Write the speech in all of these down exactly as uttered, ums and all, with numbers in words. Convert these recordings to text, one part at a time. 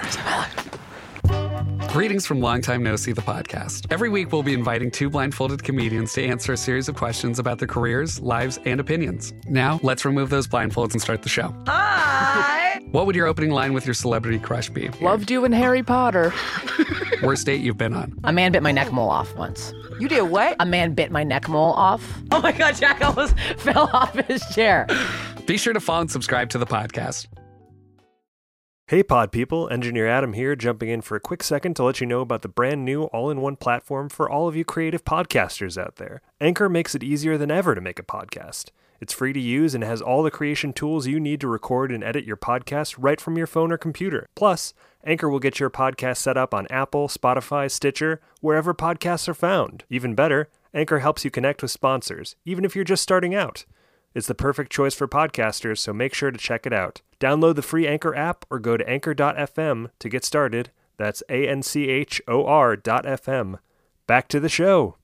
years of my life. Greetings from Long Time No See, the podcast. Every week, we'll be inviting two blindfolded comedians to answer a series of questions about their careers, lives, and opinions. Now, let's remove those blindfolds and start the show. Hi! What would your opening line with your celebrity crush be? Loved you in Harry Potter. Worst date you've been on? A man bit my neck mole off once. You did what? A man bit my neck mole off. Oh my God, Jack almost fell off his chair. Be sure to follow and subscribe to the podcast. Hey pod people, Engineer Adam here, jumping in for a quick second to let you know about the brand new all-in-one platform for all of you creative podcasters out there. Anchor makes it easier than ever to make a podcast. It's free to use and has all the creation tools you need to record and edit your podcast right from your phone or computer. Plus, Anchor will get your podcast set up on Apple, Spotify, Stitcher, wherever podcasts are found. Even better, Anchor helps you connect with sponsors, even if you're just starting out. It's the perfect choice for podcasters, so make sure to check it out. Download the free Anchor app or go to anchor dot f m to get started. That's A N C H O R dot F M. Back to the show.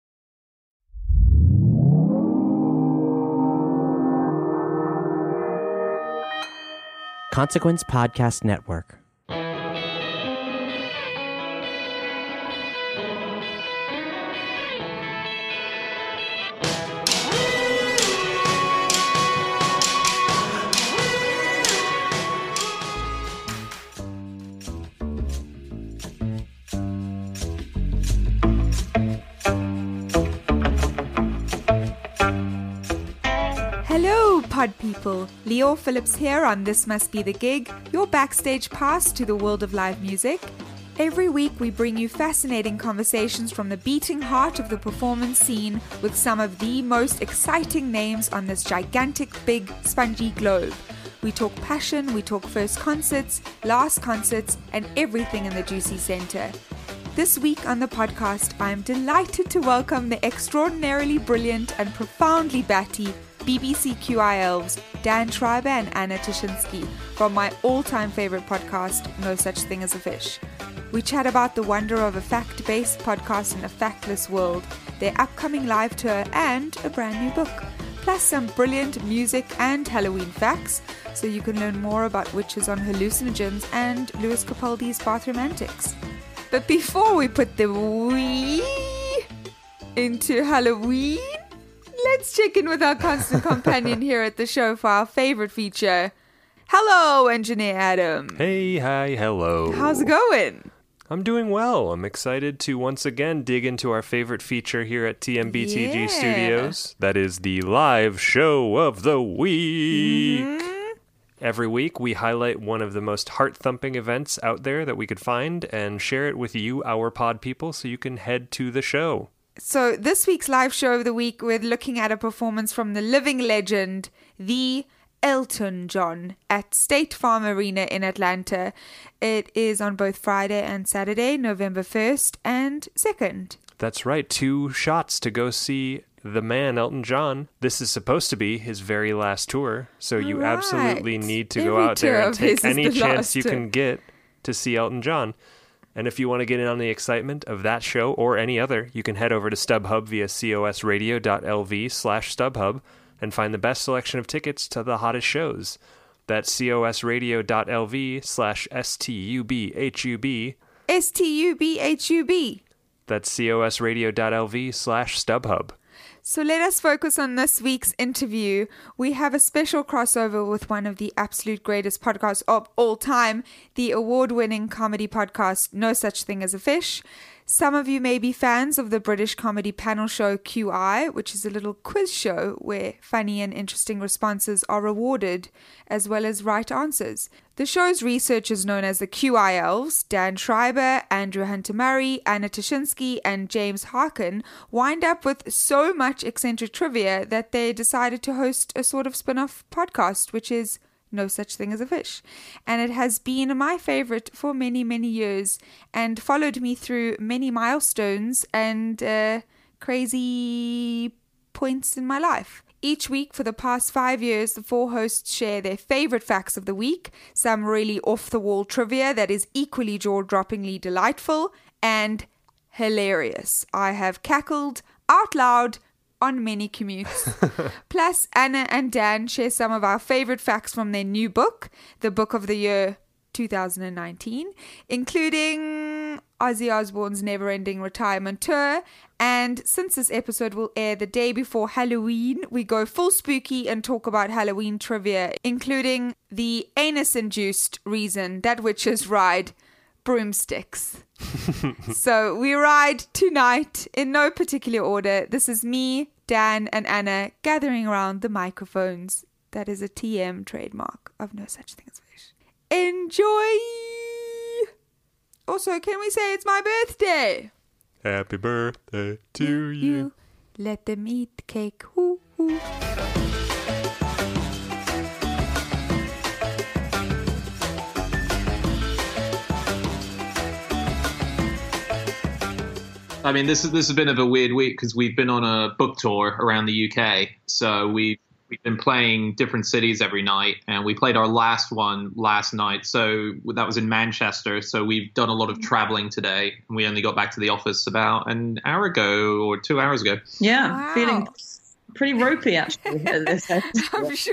Consequence Podcast Network. Hello, pod people. Leo Phillips here on This Must Be the Gig, your backstage pass to the world of live music. Every week we bring you fascinating conversations from the beating heart of the performance scene with some of the most exciting names on this gigantic, big, spongy globe. We talk passion, we talk first concerts, last concerts, and everything in the juicy center. This week on the podcast, I am delighted to welcome the extraordinarily brilliant and profoundly batty B B C Q I elves, Dan Schreiber and Anna Toshinsky, from my all-time favorite podcast, No Such Thing as a Fish. We chat about the wonder of a fact-based podcast in a factless world, their upcoming live tour, and a brand new book. Plus some brilliant music and Halloween facts, so you can learn more about witches on hallucinogens and Louis Capaldi's bathroom antics. But before we put the wee into Halloween, let's check in with our constant companion here at the show for our favorite feature. Hello, Engineer Adam. Hey, hi, hello. How's it going? I'm doing well. I'm excited to once again dig into our favorite feature here at T M B T G Yeah. Studios. That is the live show of the week. Mm-hmm. Every week, we highlight one of the most heart-thumping events out there that we could find and share it with you, our pod people, so you can head to the show. So this week's live show of the week, we're looking at a performance from the living legend, the Elton John, at State Farm Arena in Atlanta. It is on both Friday and Saturday, November first and second. That's right, two shots to go see the man, Elton John. This is supposed to be his very last tour, so you Right. absolutely need to Every go out there tour and of his take is any the chance last you tour. can get to see Elton John. And if you want to get in on the excitement of that show or any other, you can head over to StubHub via cosradio.lv slash StubHub and find the best selection of tickets to the hottest shows. That's cosradio.lv slash S-T-U-B-H-U-B. S T U B H U B. That's cosradio.lv slash StubHub. So let us focus on this week's interview. We have a special crossover with one of the absolute greatest podcasts of all time, the award-winning comedy podcast No Such Thing as a Fish. Some of you may be fans of the British comedy panel show Q I, which is a little quiz show where funny and interesting responses are rewarded, as well as right answers. The show's researchers, known as the Q I Elves, Dan Schreiber, Andrew Hunter-Murray, Anna Toshinsky, and James Harkin, wind up with so much eccentric trivia that they decided to host a sort of spin-off podcast, which is No Such Thing as a Fish. And it has been my favorite for many, many years and followed me through many milestones and uh, crazy points in my life. Each week for the past five years, the four hosts share their favorite facts of the week, some really off-the-wall trivia that is equally jaw-droppingly delightful and hilarious. I have cackled out loud on many commutes. Plus, Anna and Dan share some of our favorite facts from their new book, the book of the year two thousand nineteen, including Ozzy Osbourne's Neverending Retirement Tour. And since this episode will air the day before Halloween, we go full spooky and talk about Halloween trivia, including the anus-induced reason that witches ride broomsticks. So we ride tonight in no particular order. This is me, Dan, and Anna gathering around the microphones. That is a T M trademark of No Such Thing as Fish. Enjoy! Also, can we say it's my birthday? Happy birthday to you. You let them eat the cake. Ooh, ooh. I mean, this is this has been a bit of a weird week because we've been on a book tour around the U K. So we've we've been playing different cities every night, and we played our last one last night. So that was in Manchester. So we've done a lot of traveling today, and we only got back to the office about an hour ago or two hours ago. Yeah, Wow. feeling pretty ropey actually at this end. I'm sure.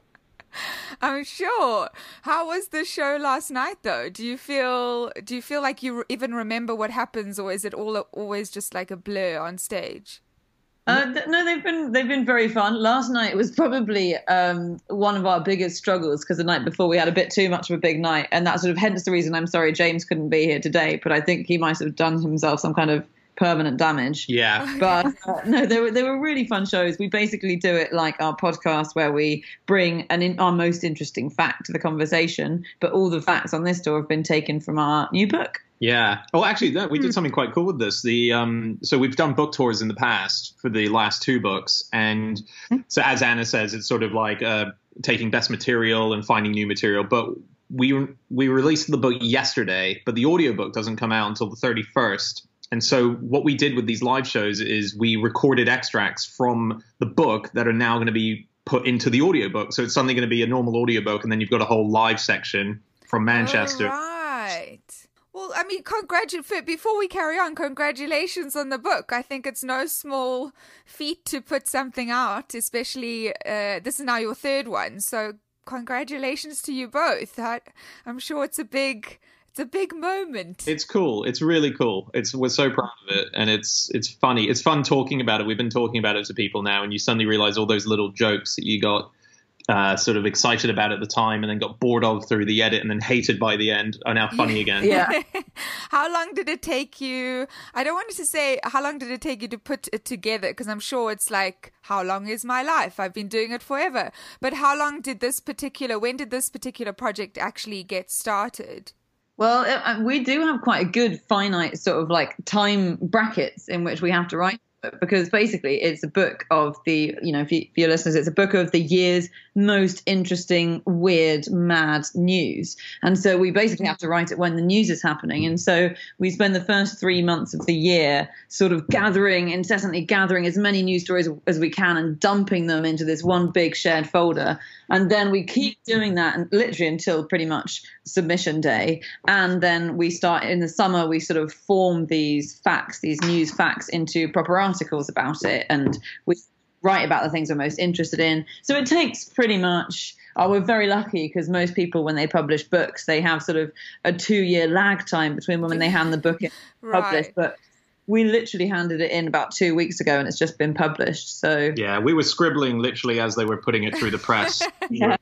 I'm sure. How was the show last night, though? Do you feel do you feel like you even remember what happens, or is it all always just like a blur on stage? Uh, th- no, they've been they've been very fun. Last night was probably um, one of our biggest struggles because the night before we had a bit too much of a big night, and that's sort of hence the reason I'm sorry James couldn't be here today. But I think he might have done himself some kind of permanent damage. Yeah. But uh, no, they were they were really fun shows. We basically do it like our podcast, where we bring an in, our most interesting fact to the conversation. But all the facts on this tour have been taken from our new book. Yeah. Oh, actually, no, we did something quite cool with this. The um, so we've done book tours in the past for the last two books, and so as Anna says, it's sort of like uh, taking best material and finding new material. But we we released the book yesterday, but the audiobook doesn't come out until the thirty-first. And so what we did with these live shows is we recorded extracts from the book that are now going to be put into the audiobook. So it's suddenly going to be a normal audiobook, and then you've got a whole live section from Manchester. All right. Well, I mean, congratulations. Before we carry on, congratulations on the book. I think it's no small feat to put something out, especially uh, this is now your third one. So congratulations to you both. I, I'm sure it's a big... It's a big moment. It's cool. It's really cool. It's we're so proud of it, and it's it's funny. It's fun talking about it. We've been talking about it to people now, and you suddenly realize all those little jokes that you got uh, sort of excited about at the time, and then got bored of through the edit, and then hated by the end, are now funny again. Yeah. How long did it take you? I don't want to say how long did it take you to put it together, because I'm sure it's like, how long is my life? I've been doing it forever. But how long did this particular? When did this particular project actually get started? Well, uh, we do have quite a good finite sort of like time brackets in which we have to write, because basically it's a book of the, you know, for, for your listeners, it's a book of the year's most interesting, weird, mad news. And so we basically have to write it when the news is happening. And so we spend the first three months of the year sort of gathering, incessantly gathering as many news stories as we can and dumping them into this one big shared folder. And then we keep doing that and literally until pretty much submission day. And then we start in the summer, we sort of form these facts, these news facts into proper articles about it. And we write about the things we're most interested in. So it takes pretty much, oh, we're very lucky because most people, when they publish books, they have sort of a two year lag time between when they hand the book in and Right. publish. But we literally handed it in about two weeks ago and it's just been published. So Yeah, we were scribbling literally as they were putting it through the press. Yeah.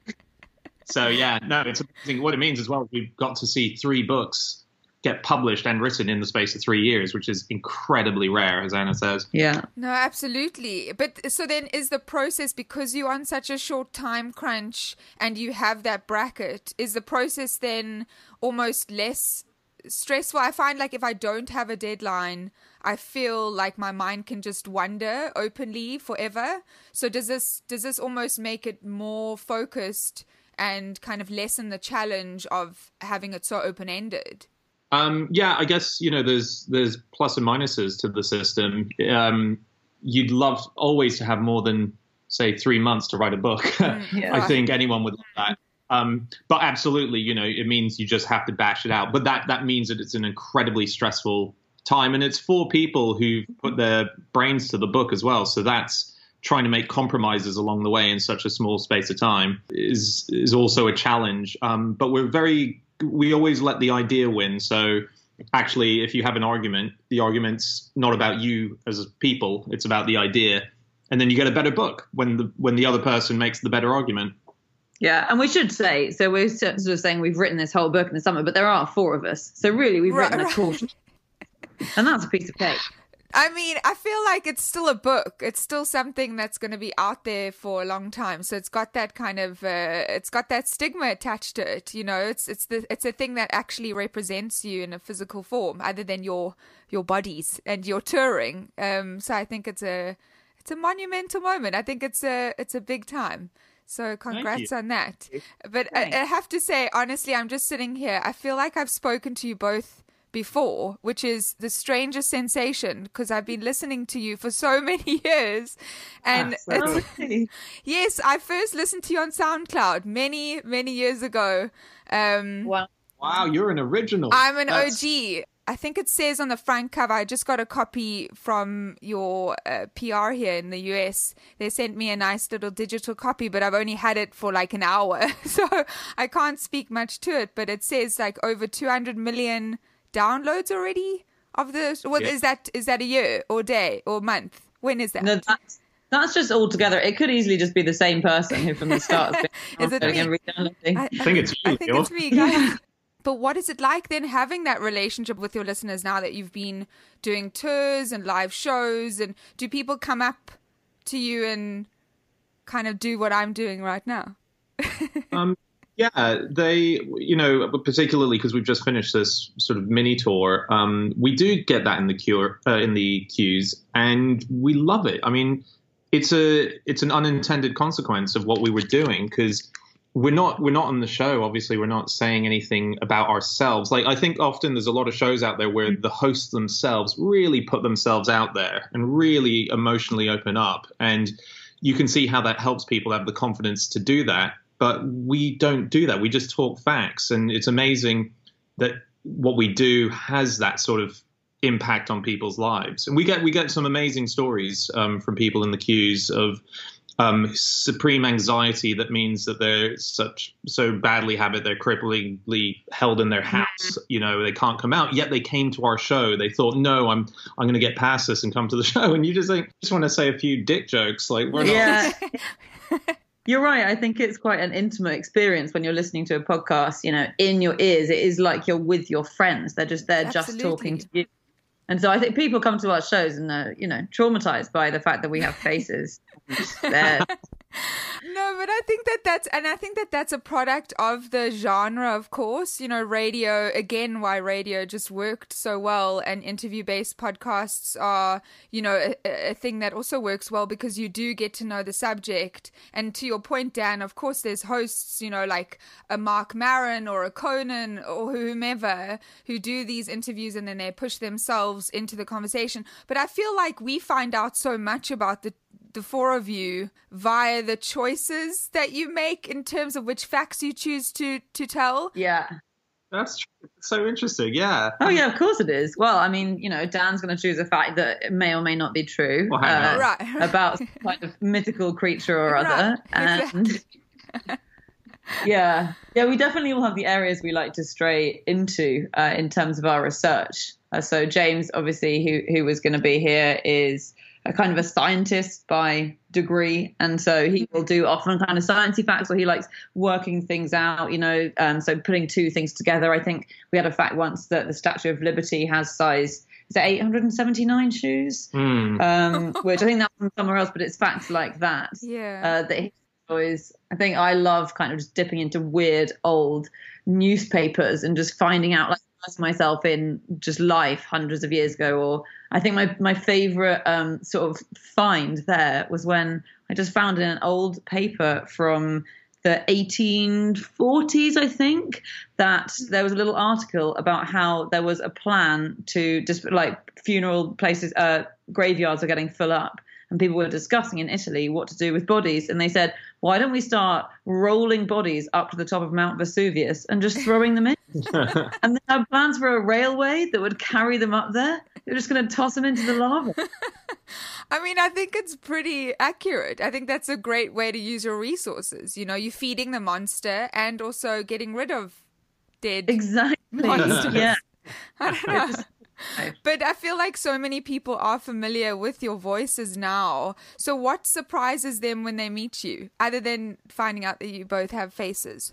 So yeah, no, it's amazing. What it means as well is we've got to see three books get published and written in the space of three years, which is incredibly rare, as Anna says. yeah. No, absolutely. But so then is the process, because you're on such a short time crunch and you have that bracket, is the process then almost less stressful? I find like if I don't have a deadline, I feel like my mind can just wander openly forever. So does this does this almost make it more focused and kind of lessen the challenge of having it so open-ended? Um, yeah, I guess, you know, there's there's plus and minuses to the system. Um, you'd love always to have more than, say, three months to write a book. Yeah. I think anyone would love that. Um, but absolutely, you know, it means you just have to bash it out. But that, that means that it's an incredibly stressful time. And it's for people who've put their brains to the book as well. So that's trying to make compromises along the way in such a small space of time is is also a challenge. Um, but we're very we always let the idea win. So actually, if you have an argument, the argument's not about you as people, it's about the idea. And then you get a better book when the when the other person makes the better argument. Yeah, and we should say, so we're sort of saying we've written this whole book in the summer, but there are four of us. So really, we've Right, written a right. quarter. And that's a piece of cake. I mean, I feel like it's still a book. It's still something that's going to be out there for a long time. So it's got that kind of, uh, it's got that stigma attached to it. You know, it's it's the it's a thing that actually represents you in a physical form, other than your your bodies and your touring. Um, so I think it's a it's a monumental moment. I think it's a it's a big time. So congrats on that. But I, I have to say, honestly, I'm just sitting here. I feel like I've spoken to you both before, which is the strangest sensation, because I've been listening to you for so many years. And it's, yes, I first listened to you on SoundCloud many, many years ago. Um, Wow. Wow, you're an original. I'm an That's- O G. I think it says on the front cover, I just got a copy from your uh, P R here in the U S. They sent me a nice little digital copy, but I've only had it for like an hour. So I can't speak much to it, but it says like over two hundred million downloads already of the, what Yeah. is that? Is that a year or day or month? When is that? No, that's, that's just all together. It could easily just be the same person who from the start has been Is it downloading me? and re-downloading. I, I think it's you, I think Leo. it's me, guys. But what is it like then having that relationship with your listeners now that you've been doing tours and live shows? And do people come up to you and kind of do what I'm doing right now? Um, yeah, they, you know, particularly because we've just finished this sort of mini tour, um, we do get that in the cure, uh, in the queues, and we love it. I mean, it's a it's an unintended consequence of what we were doing, because we're not we're not on the show. Obviously, we're not saying anything about ourselves. Like, I think often there's a lot of shows out there where the hosts themselves really put themselves out there and really emotionally open up, and you can see how that helps people have the confidence to do that. But we don't do that. We just talk facts. And it's amazing that what we do has that sort of impact on people's lives. And we get we get some amazing stories um, from people in the queues of um, supreme anxiety that means that they're such so badly habit, they're cripplingly held in their house. You know, they can't come out, yet they came to our show. They thought, no, I'm I'm going to get past this and come to the show. And you just think, just want to say a few dick jokes. Like, we're not. Yeah. You're right. I think it's quite an intimate experience when you're listening to a podcast, you know, in your ears. It is like you're with your friends. They're just there just Absolutely. talking to you. And so I think people come to our shows and are, you know, traumatized by the fact that we have faces. They're- No, but I think that that's, and I think that that's a product of the genre, of course. You know, radio, again, why radio just worked so well, and interview-based podcasts are, you know, a, a thing that also works well because you do get to know the subject. And to your point, Dan, of course, there's hosts, you know, like a Mark Maron or a Conan or whomever who do these interviews and then they push themselves into the conversation. But I feel like we find out so much about the the four of you via the choices that you make in terms of which facts you choose to to tell. yeah. That's true. It's so interesting. Yeah. Oh, yeah, of course it is. Well, I mean, you know, Dan's going to choose a fact that may or may not be true Well, hang on. Right. about some kind of mythical creature or other. Right, And exactly. yeah, yeah, we definitely will have the areas we like to stray into uh, in terms of our research. Uh, so James, obviously, who who was going to be here, is a kind of a scientist by degree, and so he will do often kind of sciencey facts, or he likes working things out, you know. Um, so putting two things together. I think we had a fact once that the Statue of Liberty has size is it eight hundred seventy-nine shoes, Mm. um, which I think that's from somewhere else, but it's facts like that. Yeah. Uh, that he always, I think I love kind of just dipping into weird old newspapers and just finding out, like, myself in just life hundreds of years ago. Or I think my my favorite um sort of find there was when I just found in an old paper from the eighteen forties, I think, that there was a little article about how there was a plan to just like funeral places, uh graveyards are getting full up, and people were discussing in Italy what to do with bodies. And they said, why don't we start rolling bodies up to the top of Mount Vesuvius and just throwing them in? And they had plans for a railway that would carry them up there. They were just going to toss them into the lava. I mean, I think it's pretty accurate. I think that's a great way to use your resources. You know, you're feeding the monster and also getting rid of dead Exactly. monsters. Yeah. I don't know. But I feel like so many people are familiar with your voices now. So what surprises them when they meet you, other than finding out that you both have faces?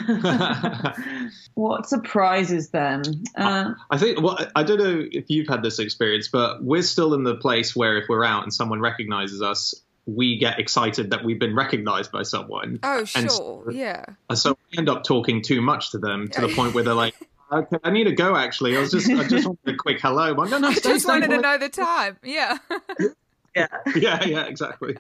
What surprises them? Uh, I think, well, I don't know if you've had this experience, but we're still in the place where if we're out and someone recognizes us, we get excited that we've been recognized by someone. Oh, sure. And so, yeah. so we end up talking too much to them to the point where they're like, okay, I need to go, actually. I was just, I just wanted a quick hello. I'm like, no, no, I stay, just stay, wanted stay. to know the time. Yeah. yeah. Yeah, yeah, exactly.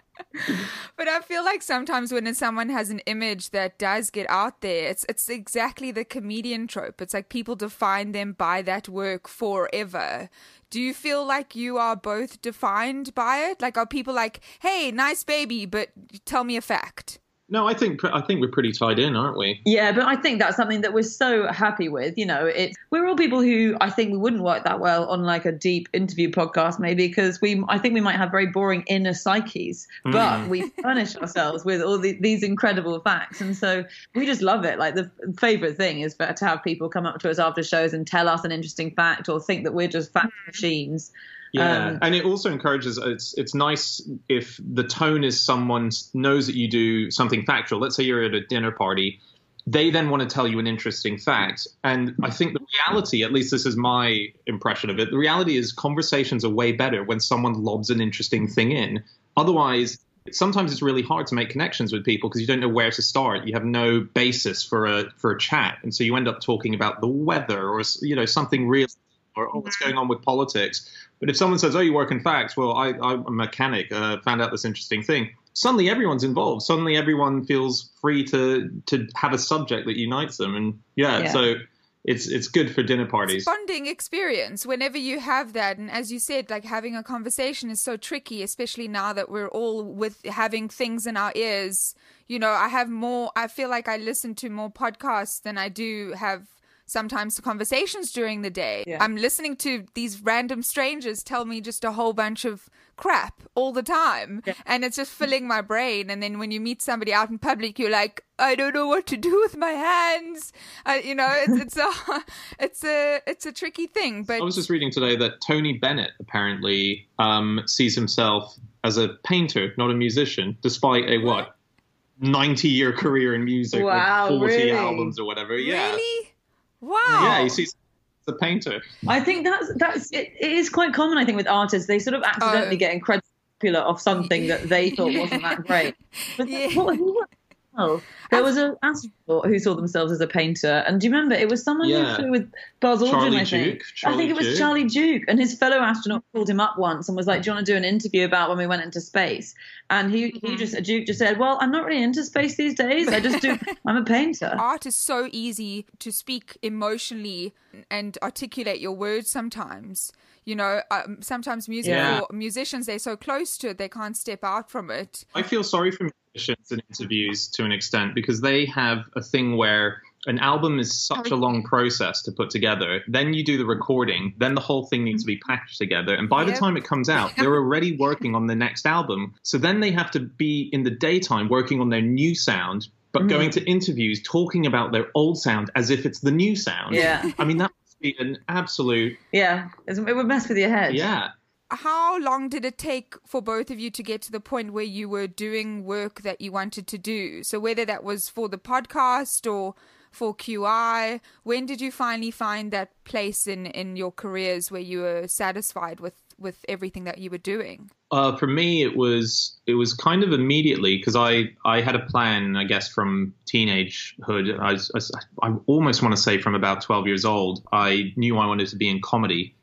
But I feel like sometimes when someone has an image that does get out there, it's it's exactly the comedian trope. It's like people define them by that work forever. Do you feel like you are both defined by it? Like, are people like, hey, nice baby, but tell me a fact? No, I think I think we're pretty tied in, aren't we? Yeah, but I think that's something that we're so happy with. You know, it's we're all people who I think we wouldn't work that well on like a deep interview podcast, maybe because we I think we might have very boring inner psyches, but Mm. we furnish ourselves with all the, these incredible facts, and so we just love it. Like the favorite thing is for, to have people come up to us after shows and tell us an interesting fact or think that we're just fact machines. Yeah, Um, and it also encourages. It's it's nice if the tone is someone knows that you do something factual. Let's say you're at a dinner party, they then want to tell you an interesting fact, and I think the reality, at least this is my impression of it, the reality is conversations are way better when someone lobs an interesting thing in. Otherwise, sometimes it's really hard to make connections with people because you don't know where to start. You have no basis for a for a chat, and so you end up talking about the weather or you know something real. Or oh, what's going on with politics? But if someone says, "Oh, you work in facts," well, I, I'm a mechanic. Uh, found out this interesting thing. Suddenly, everyone's involved. Suddenly, everyone feels free to to have a subject that unites them. And yeah, Yeah. so it's it's good for dinner parties. It's a bonding experience whenever you have that. And as you said, like having a conversation is so tricky, especially now that we're all with having things in our ears. You know, I have more, I feel like I listen to more podcasts than I do have sometimes conversations during the day. Yeah. I'm listening to these random strangers tell me just a whole bunch of crap all the time. Yeah. And it's just filling my brain. And then when you meet somebody out in public, you're like, I don't know what to do with my hands. Uh, you know, it's, it's a, it's a, it's a tricky thing. But I was just reading today that Tony Bennett apparently um, sees himself as a painter, not a musician, despite a what ninety year career in music, Wow, like forty really? albums or whatever. Yeah, really? Wow. yeah, he sees the painter. I think that's that's it, it is quite common. I think with artists, they sort of accidentally Oh. get incredibly popular off something that they thought wasn't that great. But Yeah. what, who was oh, there was an astronaut who saw themselves as a painter, and do you remember it was someone Yeah. who flew with Buzz Aldrin? Charlie I think. Duke, I Charlie think it was Duke. Charlie Duke, and his fellow astronaut called him up once and was like, "Do you want to do an interview about when we went into space?" And he he just Duke just said, "Well, I'm not really into space these days. I just do. I'm a painter." Art is so easy to speak emotionally and articulate your words sometimes. You know, um, sometimes music Yeah. for musicians, they're so close to it, they can't step out from it. I feel sorry for musicians in interviews to an extent because they have a thing where an album is such a long process to put together. Then you do the recording, then the whole thing needs to be packaged together. And by the Yep. time it comes out, they're already working on the next album. So then they have to be in the daytime working on their new sound, but going to interviews talking about their old sound as if it's the new sound. Yeah. I mean, that must be an absolute, Yeah, it would mess with your head. yeah. How long did it take for both of you to get to the point where you were doing work that you wanted to do? So whether that was for the podcast or for Q I, when did you finally find that place in, in your careers where you were satisfied with, with everything that you were doing? Uh, for me, it was it was kind of immediately because I, I had a plan, I guess, from teenagehood. I, was- I, I almost want to say from about twelve years old. I knew I wanted to be in comedy,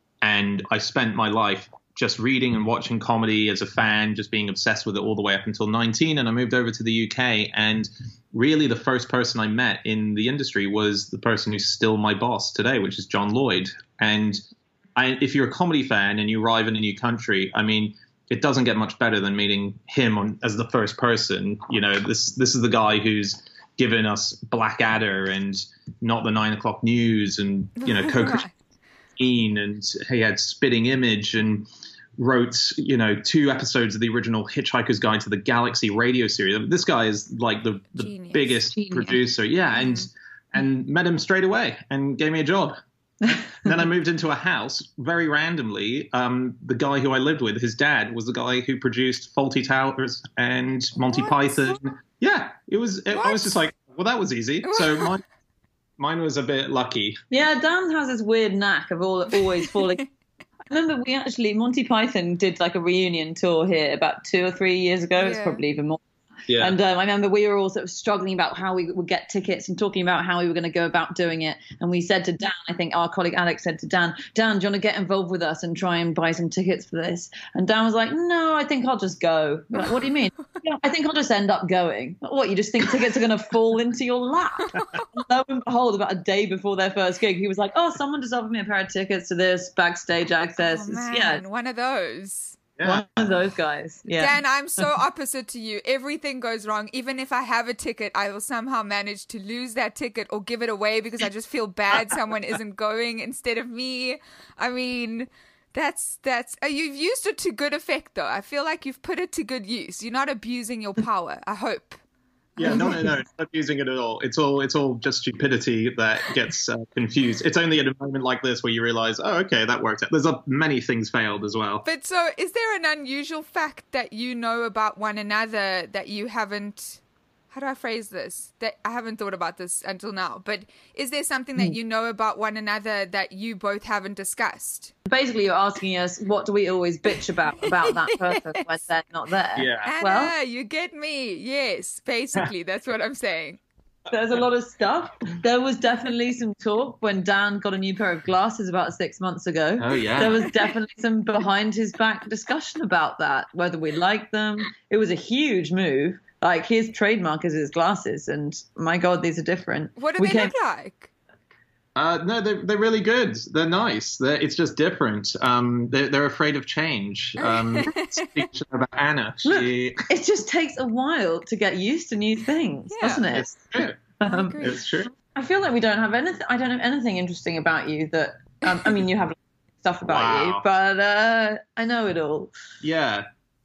and I spent my life just reading and watching comedy as a fan, just being obsessed with it all the way up until nineteen. And I moved over to the U K, and really the first person I met in the industry was the person who's still my boss today, which is John Lloyd. And I, if you're a comedy fan and you arrive in a new country, I mean, it doesn't get much better than meeting him on, as the first person. You know, this this is the guy who's given us Blackadder and Not the Nine O'Clock News and, you know, Coca and he had Spitting Image and wrote, you know, two episodes of the original Hitchhiker's Guide to the Galaxy radio series. This guy is like the, the Genius. biggest Genius. producer. Yeah. And and met him straight away and gave me a job. Then I moved into a house very randomly. Um, the guy who I lived with, his dad, was the guy who produced Fawlty Towers and Monty What? Python. Yeah, it was. It, I was just like, well, that was easy. So mine, mine was a bit lucky. Yeah, Dan has this weird knack of all, always falling. I remember we actually, Monty Python did like a reunion tour here about two or three years ago. It's Yeah. probably even more. Yeah. And um, I remember we were all sort of struggling about how we would get tickets and talking about how we were going to go about doing it. And we said to Dan, I think our colleague Alex said to Dan, Dan, do you want to get involved with us and try and buy some tickets for this? And Dan was like, no, I think I'll just go. We're like, what do you mean? Yeah, I think I'll just end up going. What, you just think tickets are going to fall into your lap? And lo and behold, about a day before their first gig, he was like, oh, someone just offered me a pair of tickets to this backstage access. Oh, It's- man, yeah, one of those. Yeah. one of those guys. Yeah. Dan, I'm so opposite to you. Everything goes wrong. Even if I have a ticket, I will somehow manage to lose that ticket or give it away because I just feel bad someone isn't going instead of me. I mean, that's that's uh, you've used it to good effect, though. I feel like you've put it to good use. You're not abusing your power, I hope. Yeah, no, no, no. It's not using it at all. It's all, it's all just stupidity that gets uh, confused. It's only at a moment like this where you realize, oh, okay, that worked out. There's uh, many things failed as well. But so, is there an unusual fact that you know about one another that you haven't? How do I phrase this? That I haven't thought about this until now. But is there something that you know about one another that you both haven't discussed? Basically, you're asking us, what do we always bitch about about that person when they're not there? Yeah. Anna, Well- you get me. Yes, basically, that's what I'm saying. There's a lot of stuff. There was definitely some talk when Dan got a new pair of glasses about six months ago. Oh, yeah. There was definitely some behind his back discussion about that, whether we liked them. It was a huge move. Like, his trademark is his glasses, and my God, these are different. What do We they came- look like? Uh, no, they're, they're really good. They're nice. They're, it's just different. Um, they're, they're afraid of change. Um, speaking about Anna, she, It just takes a while to get used to new things, Yeah. doesn't it? it's true. Um, agree. It's true. I feel like we don't have anything. I don't have anything interesting about you that. Um, I mean, you have stuff about you, Wow. but uh, I know it all. Yeah.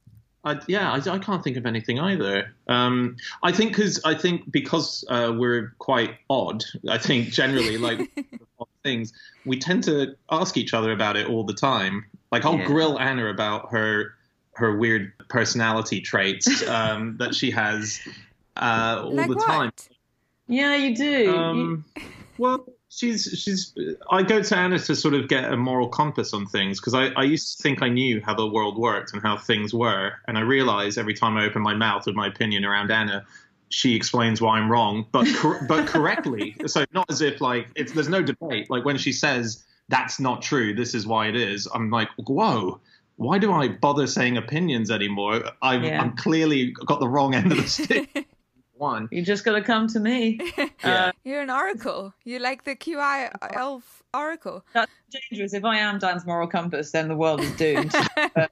I, yeah, I, I can't think of anything either. Um, I think because I think because uh, we're quite odd. I think generally, like odd things, we tend to ask each other about it all the time. Like I'll Yeah. grill Anna about her her weird personality traits um, that she has uh, all Like the what? time. Yeah, you do. Um, well, she's she's. I go to Anna to sort of get a moral compass on things because I, I used to think I knew how the world worked and how things were, and I realize every time I open my mouth with my opinion around Anna, she explains why I'm wrong, but cor- but correctly. So not as if like it's there's no debate. Like when she says that's not true, this is why it is. I'm like, whoa. Why do I bother saying opinions anymore? I've, Yeah. I'm clearly got the wrong end of the stick. One. You just got to come to me. Yeah. You're an oracle. You're like the Q I elf oracle. That's dangerous. If I am Dan's moral compass, then the world is doomed. But-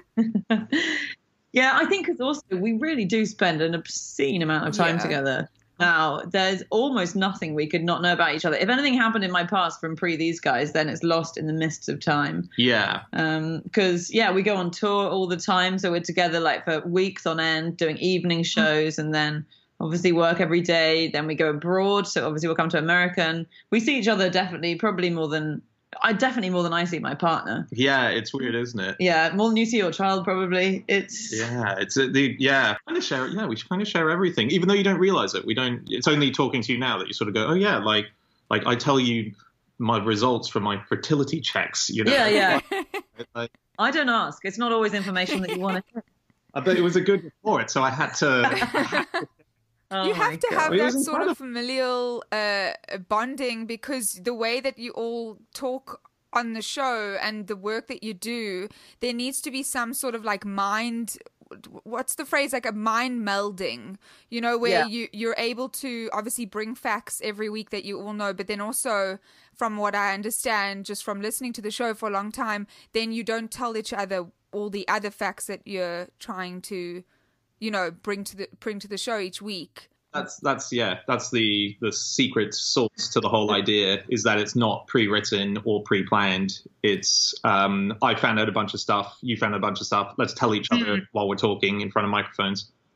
yeah, I think because also we really do spend an obscene amount of time Yeah. together. Now, there's almost nothing we could not know about each other. If anything happened in my past from pre these guys, then it's lost in the mists of time. Yeah. Because, yeah, we go on tour all the time. So we're together like for weeks on end doing evening shows and then obviously work every day. Then we go abroad. So obviously we'll come to America and we see each other definitely, probably more than, I definitely more than I see my partner. Yeah, it's weird, isn't it? Yeah, more than you see your child probably. It's, Yeah, it's uh, the yeah. Kind of share. Yeah, we kind of share everything, even though you don't realize it. We don't. It's only talking to you now that you sort of go, oh yeah, like like I tell you my results from my fertility checks. You know. yeah, yeah. Like, I don't ask. It's not always information that you want to hear. I bet it was a good report, so I had to. I had to Oh You my have to God. have It that was sort of incredible. familial uh, bonding because the way that you all talk on the show and the work that you do, there needs to be some sort of like mind, what's the phrase, like a mind melding, you know, where Yeah. you, you're able to obviously bring facts every week that you all know, but then also from what I understand, just from listening to the show for a long time, then you don't tell each other all the other facts that you're trying to, you know, bring to the bring to the show each week. That's that's yeah. That's the the secret sauce to the whole idea is that it's not pre-written or pre-planned. It's um, I found out a bunch of stuff. You found out a bunch of stuff. Let's tell each other while we're talking in front of microphones.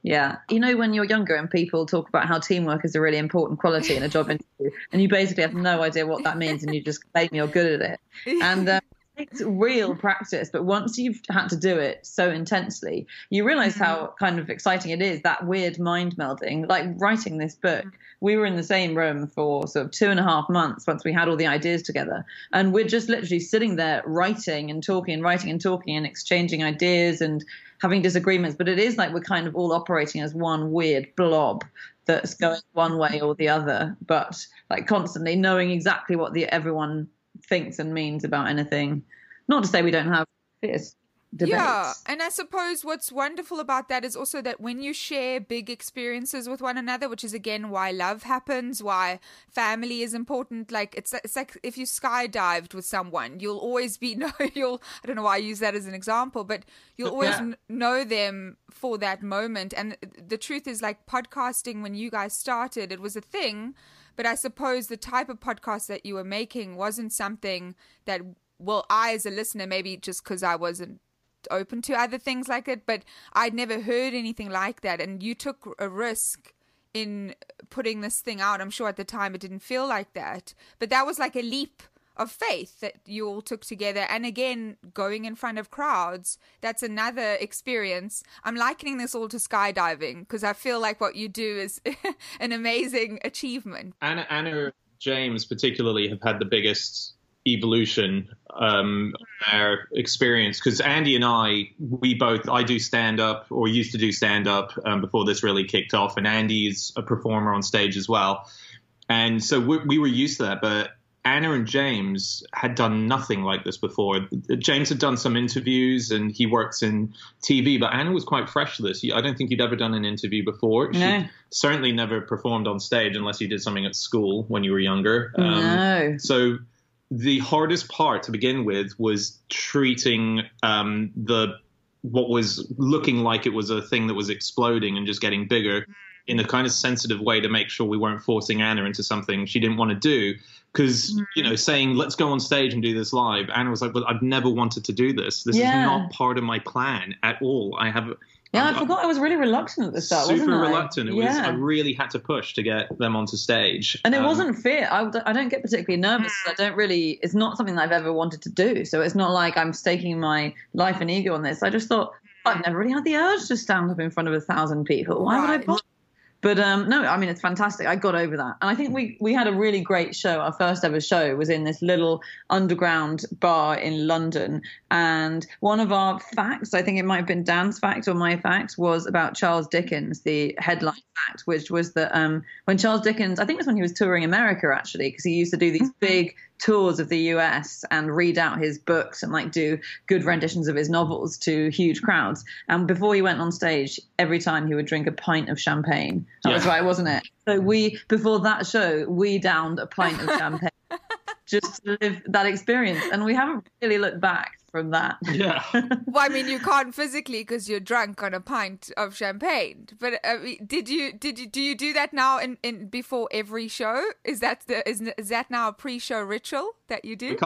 Yeah. You know, when you're younger and people talk about how teamwork is a really important quality in a job interview, and you basically have no idea what that means and you just claim you're good at it. And uh, it's real practice, but once you've had to do it so intensely, you realize how kind of exciting it is, that weird mind melding. Like writing this book, we were in the same room for sort of two and a half months once we had all the ideas together. And we're just literally sitting there writing and talking and writing and talking and exchanging ideas and having disagreements. But it is like we're kind of all operating as one weird blob that's going one way or the other, but like constantly knowing exactly what the everyone thinks and means about anything. Not to say we don't have fierce debates. Yeah, and I suppose what's wonderful about that is also that when you share big experiences with one another, which is again why love happens, why family is important. Like it's it's like if you skydived with someone, you'll always be know you'll I don't know why I use that as an example, but you'll always yeah. n- know them for that moment. And the truth is, like podcasting, when you guys started, it was a thing. But I suppose the type of podcast that you were making wasn't something that, well, I as a listener, maybe just because I wasn't open to other things like it, but I'd never heard anything like that. And you took a risk in putting this thing out. I'm sure at the time it didn't feel like that, but that was like a leap of faith that you all took together. And again, going in front of crowds, that's another experience. I'm likening this all to skydiving because I feel like what you do is an amazing achievement. Anna, Anna James particularly have had the biggest evolution um, of their experience, because Andy and I, we both, I do stand up or used to do stand up um, before this really kicked off, and Andy is a performer on stage as well. And so we, we were used to that, but Anna and James had done nothing like this before. James had done some interviews and he works in T V, but Anna was quite fresh to this. I don't think you'd ever done an interview before. No. She certainly never performed on stage unless you did something at school when you were younger. Um, No. So the hardest part to begin with was treating um, the what was looking like it was a thing that was exploding and just getting bigger in a kind of sensitive way to make sure we weren't forcing Anna into something she didn't want to do. Because, you know, saying, let's go on stage and do this live, Anna was like, well, I've never wanted to do this. This Yeah. is not part of my plan at all. I have... Yeah, I'm, I forgot I was really reluctant at the start, super wasn't I? reluctant. It yeah. was, I really had to push to get them onto stage. And it Um, wasn't fear. I, I don't get particularly nervous. I don't really, it's not something that I've ever wanted to do. So it's not like I'm staking my life and ego on this. I just thought, I've never really had the urge to stand up in front of a thousand people. Why would I Right. bother? But um, no, I mean, it's fantastic. I got over that. And I think we, we had a really great show. Our first ever show was in this little underground bar in London. And one of our facts, I think it might have been Dan's fact or my fact, was about Charles Dickens, the headline fact, which was that um, when Charles Dickens, I think it was when he was touring America, actually, because he used to do these big tours of the U S and read out his books and like do good renditions of his novels to huge crowds. And before he went on stage, every time he would drink a pint of champagne. That Yeah. was right, wasn't it? So we, before that show, we downed a pint of champagne just to live that experience. And we haven't really looked back from that. Yeah. Well, I mean, you can't physically because you're drunk on a pint of champagne. But uh, did you did you do you do that now in, in before every show? Is that the is, is that now a pre-show ritual that you do?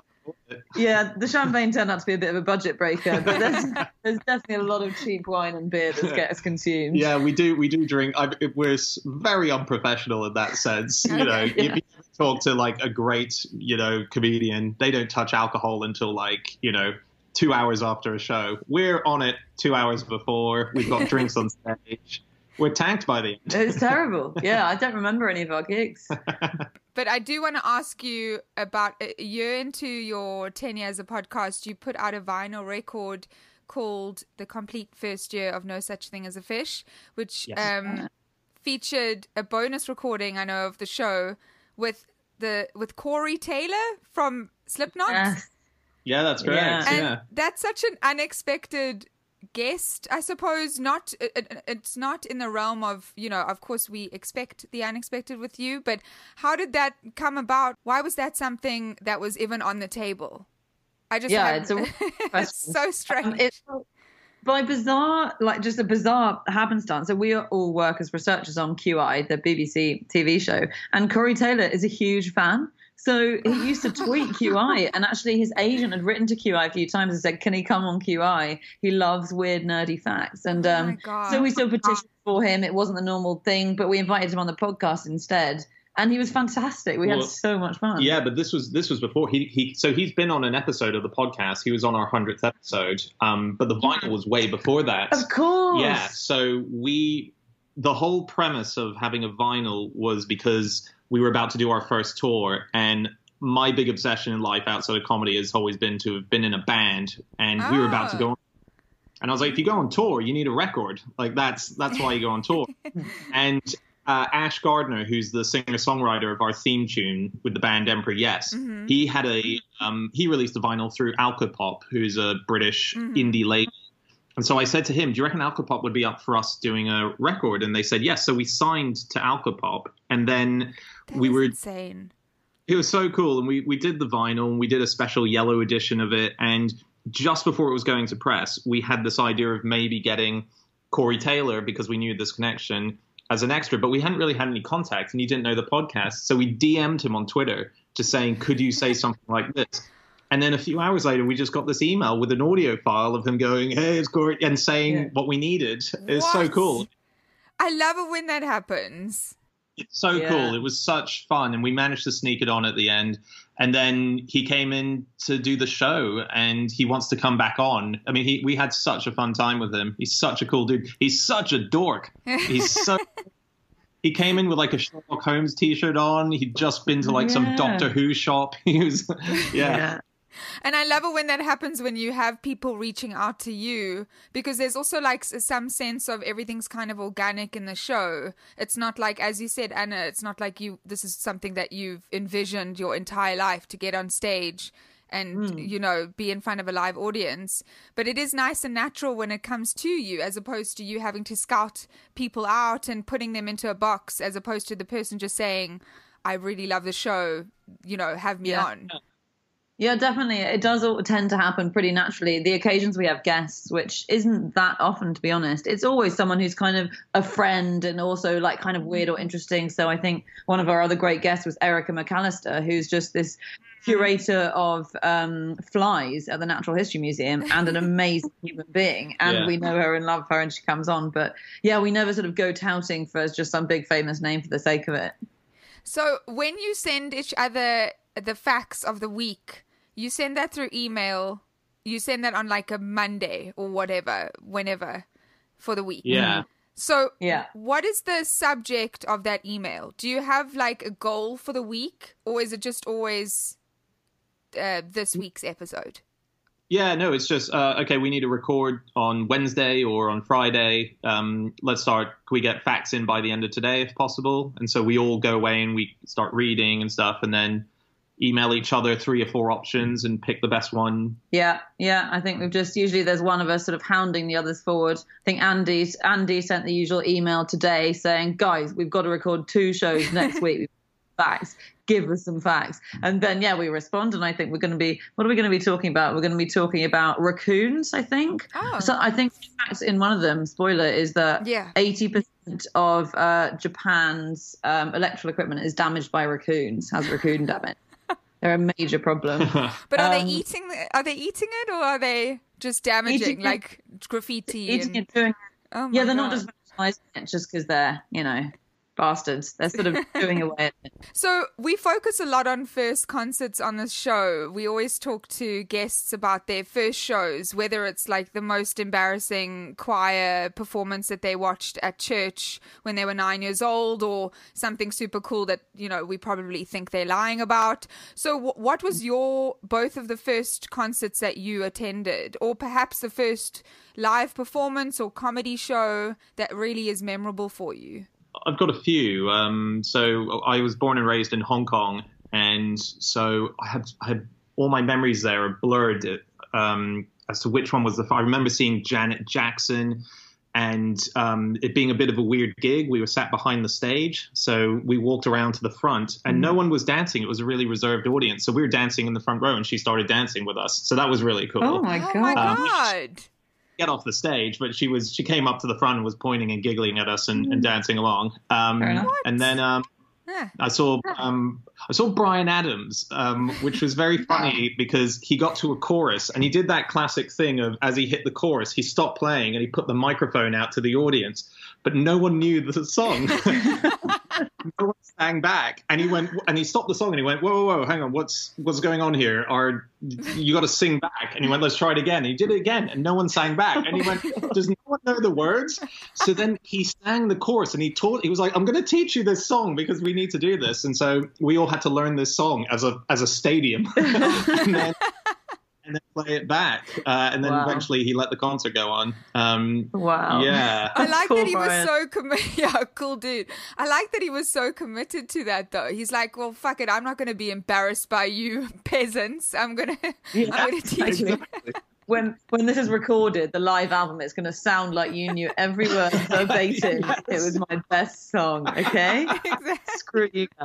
Yeah, the champagne turned out to be a bit of a budget breaker, but there's, there's definitely a lot of cheap wine and beer that gets consumed. Yeah, we do. We do drink. I, it, we're s- very unprofessional in that sense. You know, Yeah. if you talk to like a great, you know, comedian, they don't touch alcohol until like, you know, two hours after a show. We're on it two hours before. We've got drinks on stage. We're tanked by the end. It's terrible. Yeah, I don't remember any of our gigs. But I do want to ask you about a year into your tenure as a podcast, you put out a vinyl record called The Complete First Year of No Such Thing as a Fish, which Yes. um, featured a bonus recording, I know, of the show with the with Corey Taylor from Slipknot. Yes. Yeah, that's correct. Yeah. And Yeah. that's such an unexpected guest, I suppose. Not it, it- it's not in the realm of, you know, of course we expect the unexpected with you, but how did that come about? Why was that something that was even on the table? I just Yeah, haven't- it's a it's question. so strange. Um, it's by bizarre, like just a bizarre happenstance. So we all work as researchers on Q I, the B B C T V show, and Corey Taylor is a huge fan. So he used to tweet Q I, and actually his agent had written to Q I a few times and said, can he come on Q I? He loves weird, nerdy facts. And Oh um, my God. so we still petitioned for him. It wasn't the normal thing, but we invited him on the podcast instead. And he was fantastic. We Well, had so much fun. Yeah, but this was this was before he he. So he's been on an episode of the podcast. He was on our hundredth episode. Um, but the vinyl was way before that. Of course. Yeah. So we, the whole premise of having a vinyl was because we were about to do our first tour, and my big obsession in life outside of comedy has always been to have been in a band, and we were about to go on. And I was like, if you go on tour, you need a record. Like that's that's why you go on tour. And uh, Ash Gardner, who's the singer-songwriter of our theme tune with the band Emperor Yes, Mm-hmm. he had a um, he released a vinyl through Alcopop, who's a British Mm-hmm. indie label. And so I said to him, do you reckon Alcopop would be up for us doing a record? And they said yes. So we signed to Alcopop, and then That we is were insane. it was so cool. And we, we did the vinyl, and we did a special yellow edition of it. And just before it was going to press, we had this idea of maybe getting Corey Taylor, because we knew this connection, as an extra. But we hadn't really had any contact, and he didn't know the podcast. So we D M'd him on Twitter just saying, could you say something like this? And then a few hours later, we just got this email with an audio file of him going, hey, it's Corey, and saying Yeah. what we needed. It was so What? cool. I love it when that happens. It's so Yeah. cool. It was such fun, and we managed to sneak it on at the end. And then he came in to do the show, and he wants to come back on. I mean, he, we had such a fun time with him. He's such a cool dude. He's such a dork. He's so. He came in with like a Sherlock Holmes T-shirt on. He'd just been to like some Yeah. Doctor Who shop. He was, yeah. Yeah. And I love it when that happens, when you have people reaching out to you, because there's also like s- some sense of everything's kind of organic in the show. It's not like, as you said, Anna, it's not like you, this is something that you've envisioned your entire life to get on stage and, you know, be in front of a live audience. But it is nice and natural when it comes to you, as opposed to you having to scout people out and putting them into a box, as opposed to the person just saying, I really love the show, you know, have me Yeah. on. Yeah, definitely. It does all tend to happen pretty naturally. The occasions we have guests, which isn't that often, to be honest, it's always someone who's kind of a friend and also like kind of weird or interesting. So I think one of our other great guests was Erica McAllister, who's just this curator of um, flies at the Natural History Museum and an amazing human being. And Yeah. we know her and love her, and she comes on. But yeah, we never sort of go touting for just some big famous name for the sake of it. So when you send each other the facts of the week, you send that through email. You send that on like a Monday or whatever, whenever, for the week. Yeah. So Yeah. what is the subject of that email? Do you have like a goal for the week, or is it just always uh, this week's episode? Yeah, no, it's just, uh, okay, we need to record on Wednesday or on Friday. Um, let's start, can we get facts in by the end of today if possible? And so we all go away and we start reading and stuff, and then email each other three or four options and pick the best one. Yeah, yeah. I think we've just usually there's one of us sort of hounding the others forward. I think Andy Andy sent the usual email today saying, "Guys, we've got to record two shows next week. Facts, give us some facts." And then yeah, we respond, and I think we're going to be. What are we going to be talking about? We're going to be talking about raccoons. I think. Oh. So I think facts in one of them. Spoiler is that Yeah. eighty percent of uh, Japan's um, electrical equipment is damaged by raccoons. Has raccoon damage. They're a major problem. But are they Um, eating? Are they eating it, or are they just damaging, Eating it- like graffiti? Eating and, it, doing oh my yeah, they're not God. just vandalizing it just because they're, you know, bastards. They're sort of doing away with it. So we focus a lot on first concerts on this show. We always talk to guests about their first shows, whether it's like the most embarrassing choir performance that they watched at church when they were nine years old, or something super cool that, you know, we probably think they're lying about. So w- what was your, both of the first concerts that you attended, or perhaps the first live performance or comedy show that really is memorable for you? I've got a few. Um, so I was born and raised in Hong Kong, and so I had, I had all my memories there are blurred um, as to which one was the. I remember seeing Janet Jackson, and um, it being a bit of a weird gig. We were sat behind the stage, so we walked around to the front, and no one was dancing. It was a really reserved audience, so we were dancing in the front row, and she started dancing with us. So that was really cool. Oh my Oh god! my Um, God. Get off the stage, but she was she came up to the front and was pointing and giggling at us and, and dancing along. Um, Fair enough. and then um, Yeah. I saw um, I saw Bryan Adams, um, which was very funny because he got to a chorus and he did that classic thing of as he hit the chorus, he stopped playing and he put the microphone out to the audience, but no one knew the song. No one sang back, and he went and he stopped the song and he went, whoa, whoa, whoa, hang on, what's what's going on here? Are you got to sing back? And he went, let's try it again. And he did it again, and no one sang back. And he went, does no one know the words? So then he sang the chorus, and he taught. He was like, I'm going to teach you this song because we need to do this. And so we all had to learn this song as a as a stadium, and then. And then play it back, uh, and then wow. eventually he let the concert go on. Um, wow! Yeah, I like cool, that he Bryan. was so committed. Yeah, cool dude. I like that he was so committed to that, though. He's like, "Well, fuck it, I'm not going to be embarrassed by you peasants. I'm gonna, yeah, I'm gonna teach you." When when this is recorded, the live album, it's going to sound like you knew every word verbatim. Yes. It was my best song. Okay, Exactly. Screw you guys.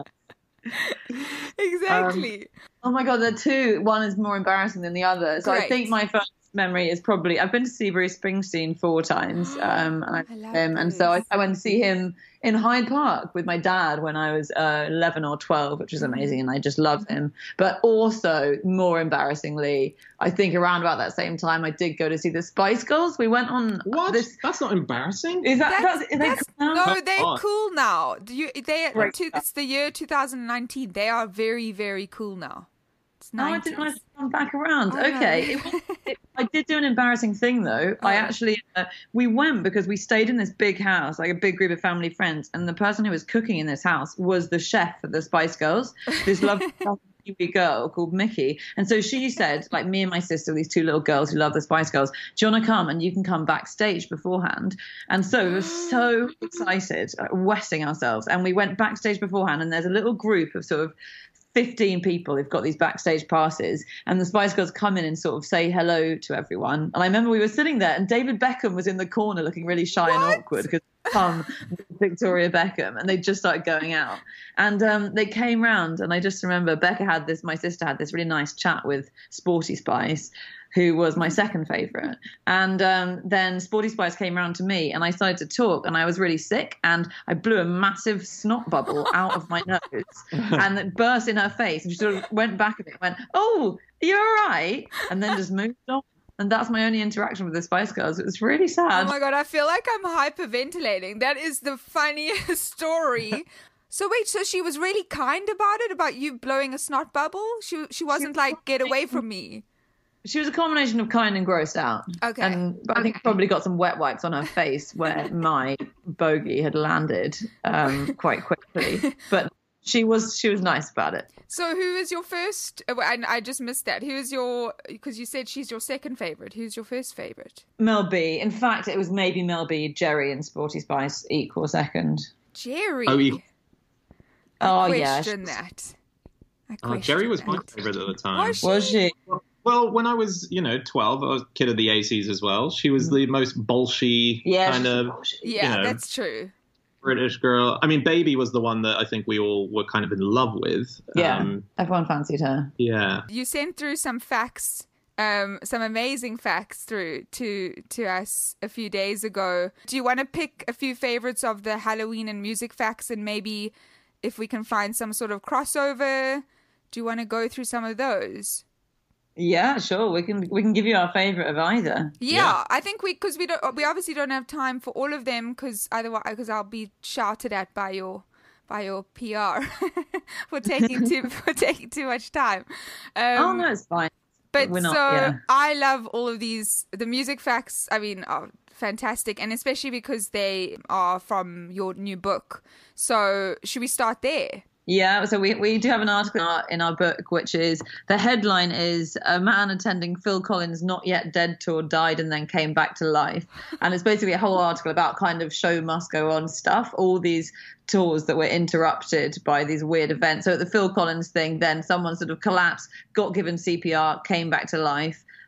Exactly. Um, oh my god, the two. One is more embarrassing than the other. So Great. I think my first memory is probably I've been to see Bruce Springsteen four times, um, and I, I love him, and so I, I went to see him in Hyde Park with my dad when I was uh, eleven or twelve, which was amazing, and I just love him. But also, more embarrassingly, I think around about that same time, I did go to see the Spice Girls. We went on what? this. That's not embarrassing. Is that That's, that's, is that's, that cool? no, they're on. cool now. Do you? They Right. two, it's the year two thousand nineteen. They are very, very cool now. It's No, I nineties. didn't want to come back around. Oh, no. Okay. It was, it, I did do an embarrassing thing, though. I Oh. actually, uh, we went because we stayed in this big house, like a big group of family friends. And the person who was cooking in this house was the chef for the Spice Girls, this lovely Kiwi girl called Mickey. And so she said, like me and my sister, these two little girls who love the Spice Girls, do you want to come and you can come backstage beforehand? And so we were so excited, uh, wetting ourselves. And we went backstage beforehand, and there's a little group of sort of fifteen people who've got these backstage passes, and the Spice Girls come in and sort of say hello to everyone. And I remember we were sitting there, and David Beckham was in the corner looking really shy and awkward because come Victoria Beckham, and they just started going out. And um, they came round, and I just remember Becca had this, my sister had this really nice chat with Sporty Spice, who was my second favourite. And um, then Sporty Spice came around to me, and I started to talk, and I was really sick, and I blew a massive snot bubble out of my nose, and it burst in her face, and she sort of went back a bit and went, "Oh, you're all right," and then just moved on. And that's my only interaction with the Spice Girls. It was really sad. Oh my god, I feel like I'm hyperventilating. That is the funniest story. So wait, so she was really kind about it, about you blowing a snot bubble? She she wasn't like, "Get away from me." She was a combination of kind and grossed out. Okay. And I think probably got some wet wipes on her face where my bogey had landed um, quite quickly. But she was she was nice about it. So who is your first, uh, I, I just missed that. Who is your, because you said she's your second favorite. Who's your first favorite? Mel B. In fact, it was maybe Mel B, Jerry, and Sporty Spice equal second. Jerry. Oh, you- Oh, I yeah. question that. I Uh, question Jerry was my that. favorite at the time. Was she? Was she? Well, when I was, you know, twelve, I was a kid of the eighties as well. She was the most bolshy Yeah. kind of Yeah, you know, that's true. British girl. I mean, Baby was the one that I think we all were kind of in love with. Yeah. Um, Everyone fancied her. yeah. You sent through some facts, um, some amazing facts through to to us a few days ago. Do you want to pick a few favorites of the Halloween and music facts, and maybe if we can find some sort of crossover? Do you want to go through some of those? Yeah, sure. We can we can give you our favorite of either. Yeah, Yeah. I think we because we don't we obviously don't have time for all of them because otherwise because I'll be shouted at by your by your P R for taking too for taking too much time. Um, oh no, it's fine. But We're not, so yeah. I love all of these. The music facts, I mean, are fantastic, and especially because they are from your new book. So should we start there? Yeah, so we, we do have an article in our, in our book, which is the headline is "A man attending Phil Collins' Not Yet Dead tour died and then came back to life." And it's basically a whole article about kind of show must go on stuff, all these tours that were interrupted by these weird events. So at the Phil Collins thing, then someone sort of collapsed, got given C P R, came back to life.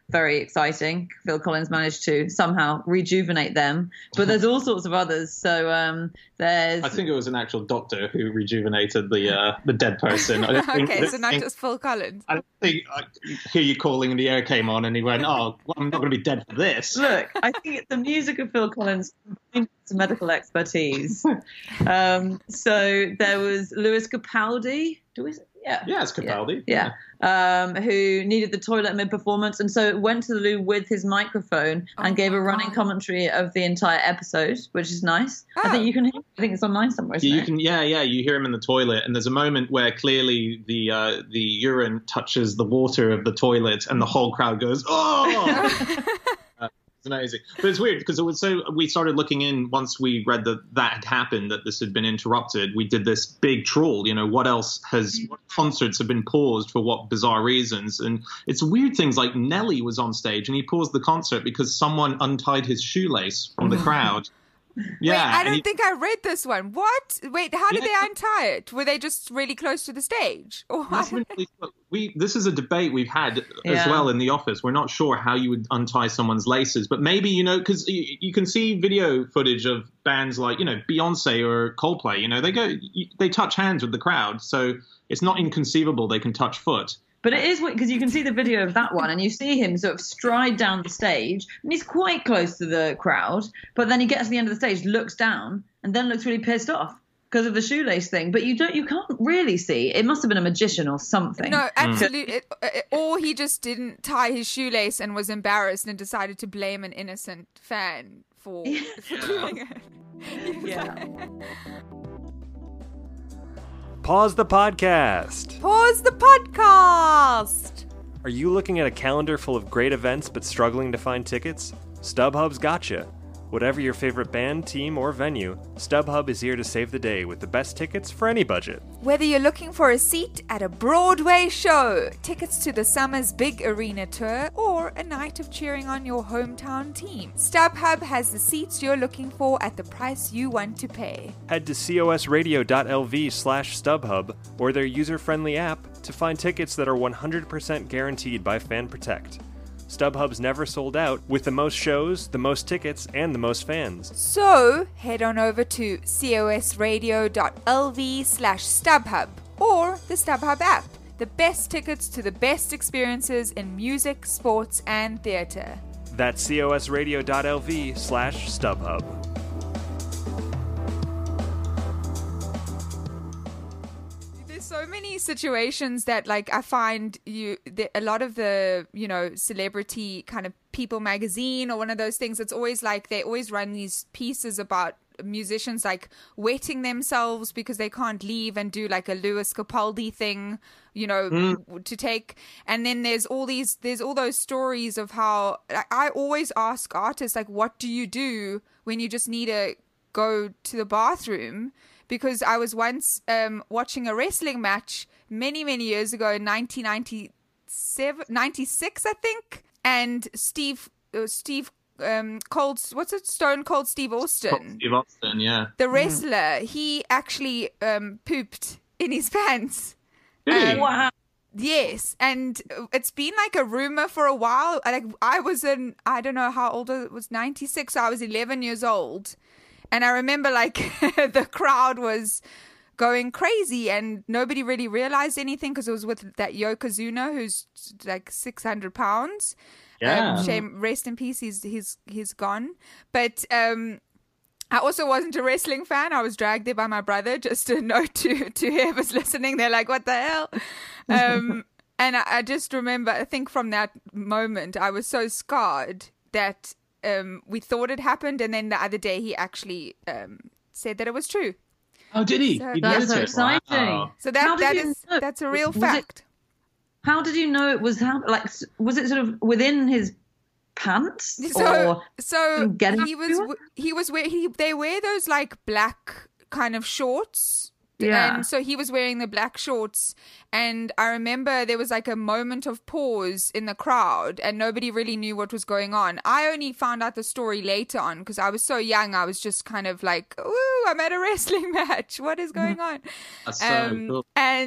very exciting. Phil Collins managed to somehow rejuvenate them, but there's all sorts of others. So um, there's. I think it was an actual doctor who rejuvenated the uh, the dead person. I don't Okay, think, so not think, just Phil Collins. I don't think I hear you calling and the air came on and he went, "Oh, well, I'm not going to be dead for this." Look, I think the music of Phil Collins combined with medical expertise. Um, so there was Lewis Capaldi. Do we? Yeah. Yeah, it's Capaldi. Yeah. yeah. Um, who needed the toilet mid-performance, and so went to the loo with his microphone and Oh gave my a running God. commentary of the entire episode, which is nice. I Oh. think you can hear. I think it's online somewhere. Isn't Yeah, you it? can, yeah, yeah. You hear him in the toilet, and there's a moment where clearly the uh, the urine touches the water of the toilet, and the whole crowd goes, "Oh!" uh, it's amazing, but it's weird because it was so. We started looking in once we read that that had happened, that this had been interrupted. We did this big trawl. You know, what else has what concerts have been paused for what bizarre reasons? And it's weird things like Nelly was on stage and he paused the concert because someone untied his shoelace from the crowd. Yeah, Wait, I and don't he- think I read this one. What? Wait, how did Yeah. they untie it? Were they just really close to the stage? Or Must have been really- we this is a debate we've had as Yeah. well in the office. We're not sure how you would untie someone's laces, but maybe, you know, because you, you can see video footage of bands like, you know, Beyonce or Coldplay. You know, they go they touch hands with the crowd, so it's not inconceivable they can touch foot. But it is because you can see the video of that one, and you see him sort of stride down the stage, and he's quite close to the crowd. But then he gets to the end of the stage, looks down, and then looks really pissed off because of the shoelace thing. But you don't, you can't really see. It must have been a magician or something. no, absolutely. It, it, or he just didn't tie his shoelace and was embarrassed and decided to blame an innocent fan for, for doing it. Yeah. Pause the podcast. Pause the podcast. Are you looking at a calendar full of great events but struggling to find tickets? StubHub's gotcha. Whatever your favorite band, team, or venue, StubHub is here to save the day with the best tickets for any budget. Whether you're looking for a seat at a Broadway show, tickets to the summer's big arena tour, or a night of cheering on your hometown team, StubHub has the seats you're looking for at the price you want to pay. Head to cosradio.lv slash StubHub or their user-friendly app to find tickets that are one hundred percent guaranteed by Fan Protect. StubHub's never sold out, with the most shows, the most tickets, and the most fans. So, head on over to cosradio.lv slash StubHub or the StubHub app. The best tickets to the best experiences in music, sports, and theater. That's cosradio.lv slash StubHub. There's so many situations that, like, I find you the, a lot of the, you know, celebrity kind of People magazine or one of those things. It's always like they always run these pieces about musicians like wetting themselves because they can't leave and do like a Lewis Capaldi thing, you know, mm. to take. And then there's all these, there's all those stories of how I, I always ask artists, like, what do you do when you just need to go to the bathroom? Because I was once um, watching a wrestling match many, many years ago in nineteen ninety-seven, ninety-six, I think. And Steve, uh, Steve um, Cold, what's it? Stone Cold Steve Austin. Steve Austin, yeah. The wrestler, he actually um, pooped in his pants. Um, Wow. Yes, and it's been like a rumor for a while. Like I was in, I don't know how old it was, ninety-six. So I was eleven years old. And I remember like the crowd was going crazy and nobody really realized anything because it was with that Yokozuna who's like six hundred pounds. Yeah. Um, shame, rest in peace. He's, he's, he's gone. But, um, I also wasn't a wrestling fan. I was dragged there by my brother. Just a note to, to whoever's listening. They're like, what the hell? Um, and I, I just remember, I think from that moment, I was so scarred that um, we thought it happened. And then the other day he actually um, said that it was true. Oh, did he? So he That's did so it. exciting. Wow. So How that did that you is know? that's a real Was it- fact. How did you know it was how like s- was it sort of within his pants So or so getting he was everywhere? he was wear he they wear those like black kind of shorts. Yeah. And so he was wearing the black shorts, and I remember there was like a moment of pause in the crowd and nobody really knew what was going on. I only found out the story later on because I was so young. I was just kind of like, ooh, I'm at a wrestling match. What is going on? That's so Um, cool. and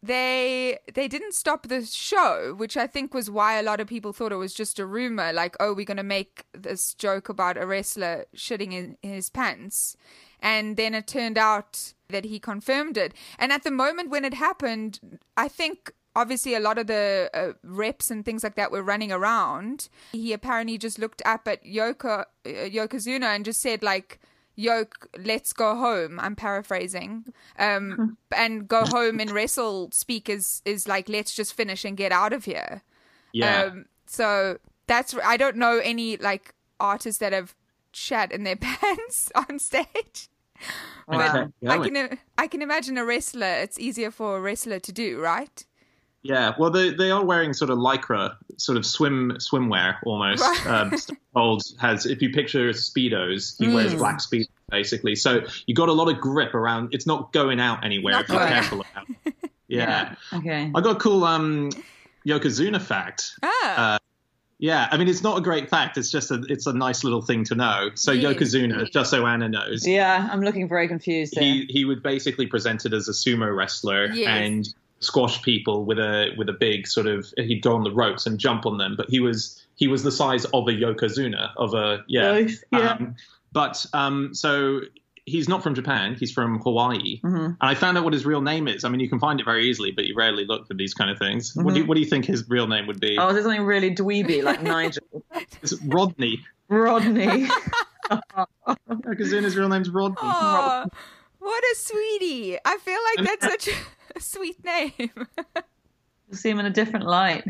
they they didn't stop the show, which I think was why a lot of people thought it was just a rumor, like, oh, we're going to make this joke about a wrestler shitting in his pants. And then it turned out that he confirmed it. And at the moment when it happened, I think obviously a lot of the uh, reps and things like that were running around. He apparently just looked up at Yoko, uh, Yokozuna and just said, like, Yoke, let's go home. I'm paraphrasing. Um, and go home in wrestle speak is, is like, let's just finish and get out of here. Yeah. Um, so that's, I don't know any like artists that have shat in their pants on stage. But yeah, I can, I can imagine a wrestler, it's easier for a wrestler to do, right? Yeah, well, they they are wearing sort of lycra, sort of swim swimwear almost. Right. Um, Stone Cold has, if you picture Speedos, he Mm. wears black Speedos basically. So you got a lot of grip around. It's not going out anywhere Not if you're going out. careful about it. Yeah. Okay. I got a cool um, Yokozuna fact. Ah, Uh, yeah, I mean, it's not a great fact. It's just a it's a nice little thing to know. So Yes. Yokozuna, just so Anna knows, Yeah, I'm looking very confused here. he he would basically presented as a sumo wrestler Yes. and squash people with a with a big sort of, he'd go on the ropes and jump on them, but he was he was the size of a Yokozuna, of a yeah Nice, yeah. Um, but um so he's not from Japan, he's from Hawaii. Mm-hmm. And I found out what his real name is. I mean, you can find it very easily, but you rarely look for these kind of things. What do you what do you think his real name would be? Oh, is it something really dweeby like Nigel? It's Rodney. Rodney. Yokozuna's real name's Rodney. oh, what a sweetie. I feel like that's such a sweet name. You see him in a different light.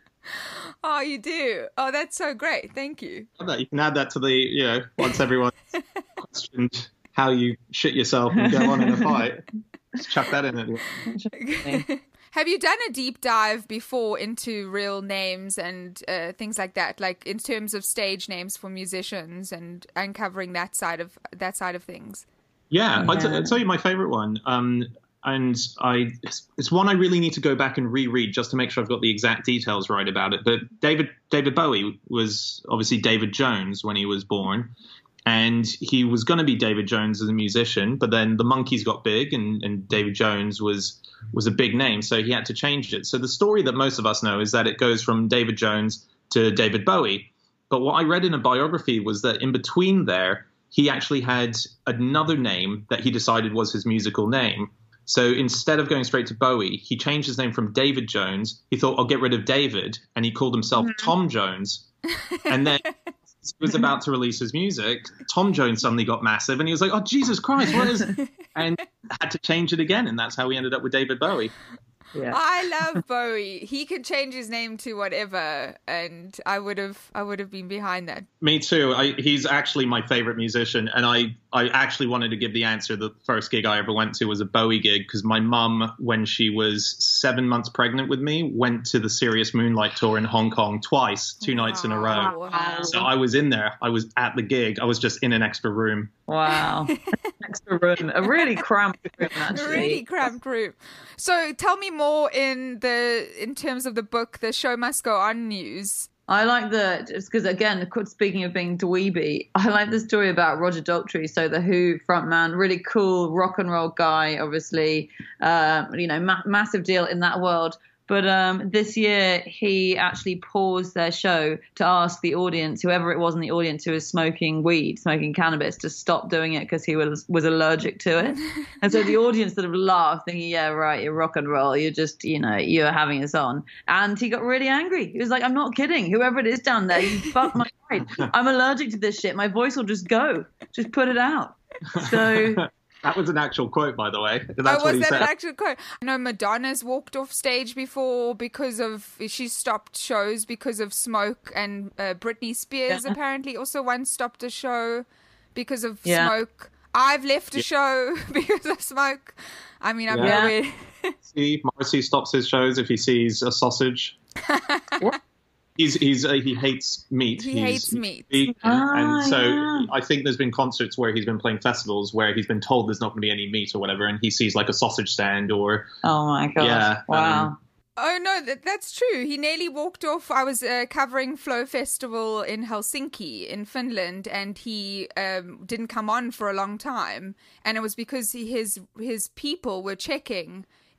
Oh, you do? Oh, that's so great. Thank you. You can add that to the, you know, once everyone's questioned how you shit yourself and go on in a fight, just chuck that in at the end. Have you done a deep dive before into real names and uh, things like that, like in terms of stage names for musicians and uncovering that side of that side of things? Yeah, I'll, t- Yeah. I'll tell you my favorite one. Um, and I, it's, it's one I really need to go back and reread just to make sure I've got the exact details right about it. But David David Bowie was obviously David Jones when he was born. And he was going to be David Jones as a musician, but then the Monkees got big, and, and David Jones was was a big name, so he had to change it. So the story that most of us know is that it goes from David Jones to David Bowie. But what I read in a biography was that in between there, he actually had another name that he decided was his musical name. So instead of going straight to Bowie, he changed his name from David Jones. He thought, I'll get rid of David, and he called himself mm-hmm. Tom Jones. And then he was about to release his music. Tom Jones suddenly got massive, and he was like, "Oh, Jesus Christ, what is?" And had to change it again, and that's how we ended up with David Bowie. Yeah. I love Bowie. He could change his name to whatever, and I would have, I would have been behind that. Me too. I, he's actually my favorite musician, and I, I actually wanted to give the answer. The first gig I ever went to was a Bowie gig because my mum, when she was seven months pregnant with me, went to the Serious Moonlight tour in Hong Kong twice, two wow. nights in a row. Wow. So I was in there. I was at the gig. I was just in an extra room. Wow. Extra room. A really cramped room, actually. A really cramped room. So tell me more in the in terms of the book, The Show Must Go On news. I like the, just because again, speaking of being dweeby, I like the story about Roger Daltrey. So the Who frontman, really cool rock and roll guy, obviously, uh, you know, ma- massive deal in that world. But um, this year, he actually paused their show to ask the audience, whoever it was in the audience who was smoking weed, smoking cannabis, to stop doing it because he was was allergic to it. And so the audience sort of laughed, thinking, yeah, right, you're rock and roll. You're just, you know, you're having us on. And he got really angry. He was like, I'm not kidding. Whoever it is down there, you fucked my ride. I'm allergic to this shit. My voice will just go. Just put it out. So... That was an actual quote, by the way. That's oh, what was he that said. an actual quote? I know Madonna's walked off stage before because of, she stopped shows because of smoke, and uh, Britney Spears yeah. apparently also once stopped a show because of yeah. smoke. I've left a yeah. show because of smoke. I mean, I'm yeah. nowhere. See, Morrissey stops his shows if he sees a sausage. What? He's he's uh, he hates meat. He he's, hates meat. Vegan, Ah, and so yeah. I think there's been concerts where he's been playing festivals where he's been told there's not going to be any meat or whatever, and he sees like a sausage stand or Oh my god! Yeah, wow. um, Oh, no, that, that's true. He nearly walked off. I was uh, covering Flow Festival in Helsinki in Finland, and he um, didn't come on for a long time. And it was because he, his his people were checking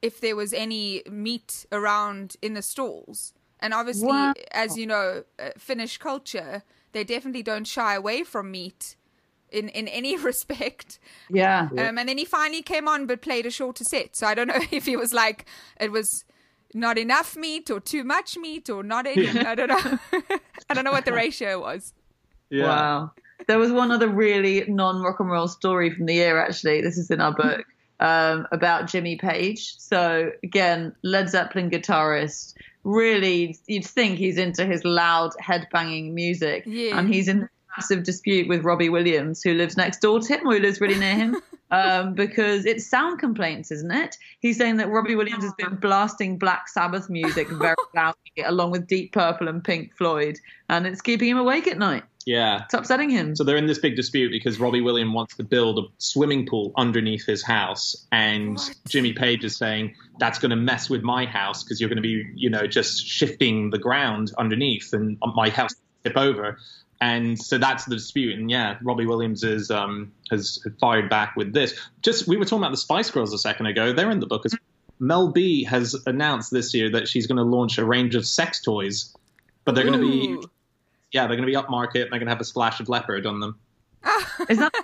if there was any meat around in the stalls. And obviously, Wow. as you know, uh, Finnish culture, they definitely don't shy away from meat in, in any respect. Yeah. Um, and then he finally came on but played a shorter set. So I don't know if he was like, it was not enough meat or too much meat or not any. I don't know. I don't know what the ratio was. Yeah. Wow. There was one other really non-rock and roll story from the year, actually. This is in our book, um, about Jimmy Page. So, again, Led Zeppelin guitarist. Really, you'd think he's into his loud headbanging music. Yeah. And he's in a massive dispute with Robbie Williams, who lives next door to him, or who lives really near him, um, because it's sound complaints, isn't it? He's saying that Robbie Williams has been blasting Black Sabbath music very loudly, along with Deep Purple and Pink Floyd, and it's keeping him awake at night. Yeah. It's upsetting him. So they're in this big dispute because Robbie Williams wants to build a swimming pool underneath his house. And What? Jimmy Page is saying, that's going to mess with my house because you're going to be, you know, just shifting the ground underneath and my house will tip over. And so that's the dispute. And yeah, Robbie Williams is, um, has fired back with this. Just, we were talking about the Spice Girls a second ago. They're in the book as well. Mel B has announced this year that she's going to launch a range of sex toys, but they're going to be... Ooh. Yeah, they're going to be upmarket. They're going to have a splash of leopard on them. Is that?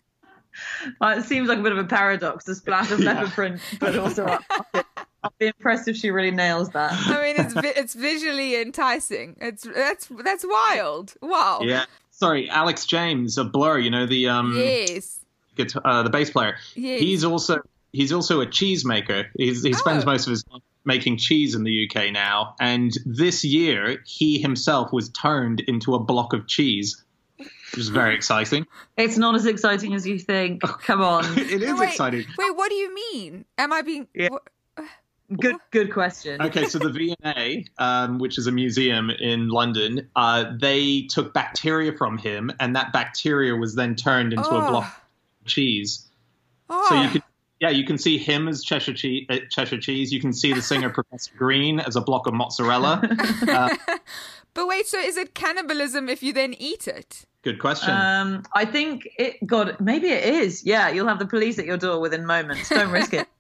Well, it seems like a bit of a paradox, the splash of Yeah. leopard print, but also upmarket. I'll be impressed if she really nails that. I mean, it's vi- it's visually enticing. It's that's that's wild. Wow. Yeah. Sorry, Alex James of Blur. You know the um, Yes. guitar, uh, the bass player. Yes. He's also he's also a cheese maker. He's, he spends Oh. most of his time making cheese in the U K now. And this year, he himself was turned into a block of cheese, which is very exciting. It's not as exciting as you think. Come on. It is wait, exciting. Wait, what do you mean? Am I being? Yeah. what- Good, good question. Okay, so the V and A, um, which is a museum in London, uh, they took bacteria from him, and that bacteria was then turned into Oh. a block of cheese. Oh. So you can, yeah, you can see him as Cheshire cheese. Uh, Cheshire cheese. You can see the singer Professor Green as a block of mozzarella. Uh, But wait, so is it cannibalism if you then eat it? good question. Um, I think it. God, maybe it is. Yeah, you'll have the police at your door within moments. Don't risk it.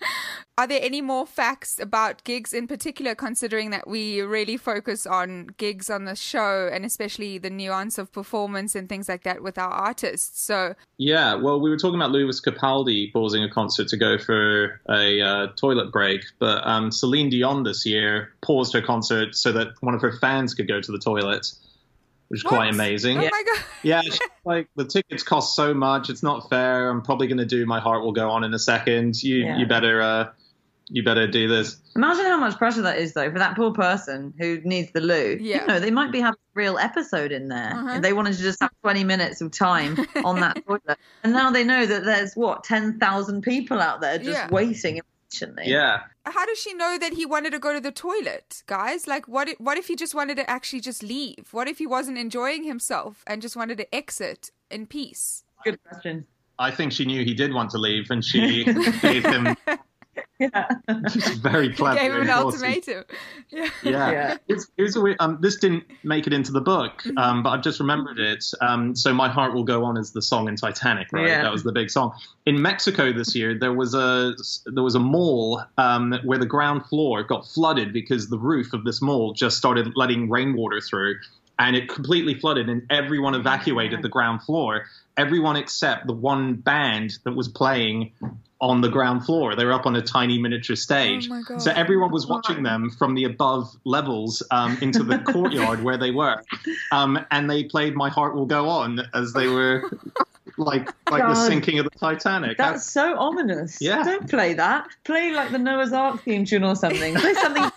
Are there any more facts about gigs in particular, considering that we really focus on gigs on the show and especially the nuance of performance and things like that with our artists? So, Yeah, well, we were talking about Lewis Capaldi pausing a concert to go for a uh, toilet break, but um, Celine Dion this year paused her concert so that one of her fans could go to the toilet, which is What? quite amazing. oh my God. Yeah, she's like, the tickets cost so much, it's not fair. I'm probably going to do My Heart Will Go On in a second. You Yeah. you better uh, you better do this. Imagine how much pressure that is, though, for that poor person who needs the loo. Yeah. You know, they might be having a real episode in there. Uh-huh. And they wanted to just have twenty minutes of time on that toilet. And now they know that there's, what, ten thousand people out there just Yeah. waiting impatiently. Yeah. How does she know that he wanted to go to the toilet, guys? Like, what if, what if he just wanted to actually just leave? What if he wasn't enjoying himself and just wanted to exit in peace? Good question. I think she knew he did want to leave, and she gave him. Yeah. She's very clever. Gave him an and naughty. ultimatum. Yeah. Yeah. Yeah. Here's, here's a weird, um, this didn't make it into the book, um, but I've just remembered it. Um, so My Heart Will Go On is the song in Titanic, right? Yeah. That was the big song. In Mexico this year, there was a there was a mall um, where the ground floor got flooded because the roof of this mall just started letting rainwater through, and it completely flooded, and everyone evacuated the ground floor. Everyone except the one band that was playing on the ground floor. They were up on a tiny miniature stage. Oh my God. So everyone was watching them from the above levels um, into the courtyard where they were. Um, and they played My Heart Will Go On as they were like like the God. sinking of the Titanic. That's so ominous. Yeah. Don't play that. Play like the Noah's Ark theme tune or something. Play something.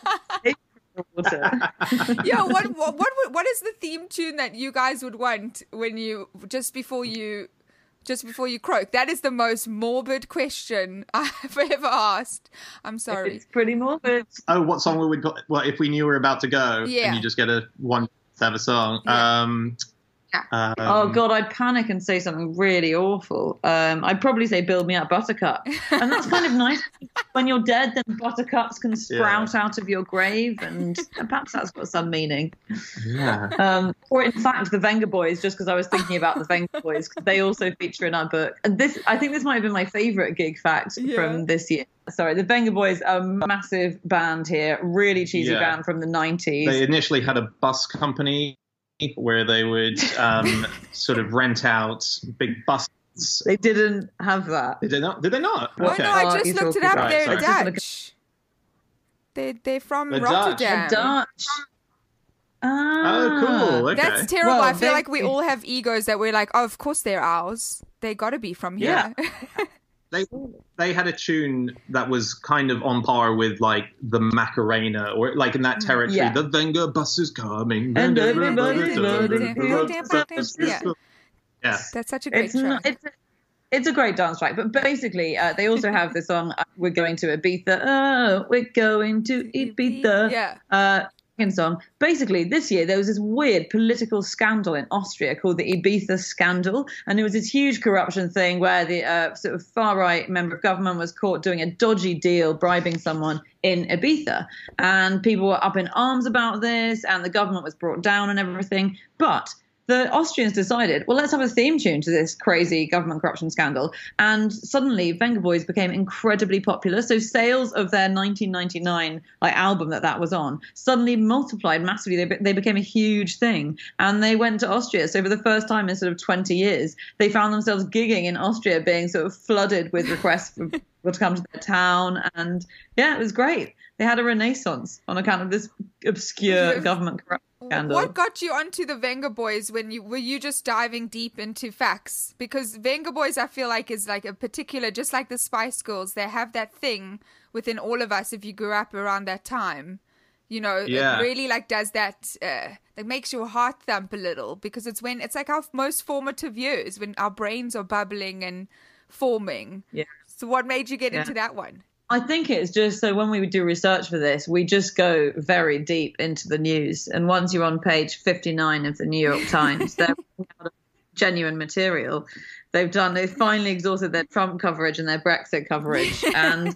Water. Yo, what, what what would- what is the theme tune that you guys would want when you just before you just before you croak? That is the most morbid question I've ever asked. I'm sorry. It's pretty morbid. Oh, what song would we put? Well, if we knew we were about to go, Yeah. and you just get a one to have a song. Yeah. Um, Um, oh God, I'd panic and say something really awful. Um, I'd probably say "Build me up, Buttercup," and that's kind of nice. When you're dead, then buttercups can sprout yeah. out of your grave, and perhaps that's got some meaning. Yeah. Um, or in fact, the Venga Boys, just because I was thinking about the Venga Boys, because they also feature in our book. And this, I think, this might have been my favourite gig fact yeah. from this year. Sorry, the Venga Boys are a massive band here, really cheesy yeah. band from the nineties. They initially had a bus company where they would um, sort of rent out big buses. They didn't have that. Did they not? Did they not? Oh, okay. no, I just oh, looked it up. Right, they're sorry. Dutch. They, they're from They're Rotterdam. Dutch. They're Dutch. Ah, oh, cool. Okay. That's terrible. Well, I feel they, like we all have egos that we're like, oh, of course they're ours. They got to be from here. Yeah. They they had a tune that was kind of on par with like the Macarena, or like in that territory. Yeah. The Venga bus is coming, and everybody's loading. Yeah. Yeah, that's such a great it's track. Not, it's, a, it's a great dance track, but basically uh, they also have the song uh, "We're Going to Ibiza." Oh, we're going to Ibiza. Yeah. Uh, song. Basically, this year there was this weird political scandal in Austria called the Ibiza scandal, and it was this huge corruption thing where the uh, sort of far-right member of government was caught doing a dodgy deal, bribing someone in Ibiza, and people were up in arms about this, and the government was brought down and everything. But the Austrians decided, well, let's have a theme tune to this crazy government corruption scandal. And suddenly Venga Boys became incredibly popular. So sales of their nineteen ninety-nine like, album that that was on suddenly multiplied massively. They, they became a huge thing. And they went to Austria. So for the first time in sort of twenty years, they found themselves gigging in Austria, being sort of flooded with requests for people to come to their town. And yeah, it was great. They had a renaissance on account of this obscure government corruption scandal. What got you onto the Venga Boys? When you were you just diving deep into facts? Because Venga Boys, I feel like, is like a particular, just like the Spice Girls, they have that thing within all of us if you grew up around that time. You know, yeah. it really like does that, uh, that makes your heart thump a little, because it's when it's like our most formative years when our brains are bubbling and forming. Yeah. So what made you get yeah. into that one? I think it's just so when we do research for this, we just go very deep into the news. And once you're on page fifty-nine of the New York Times, they're genuine material. They've done, they've finally exhausted their Trump coverage and their Brexit coverage. And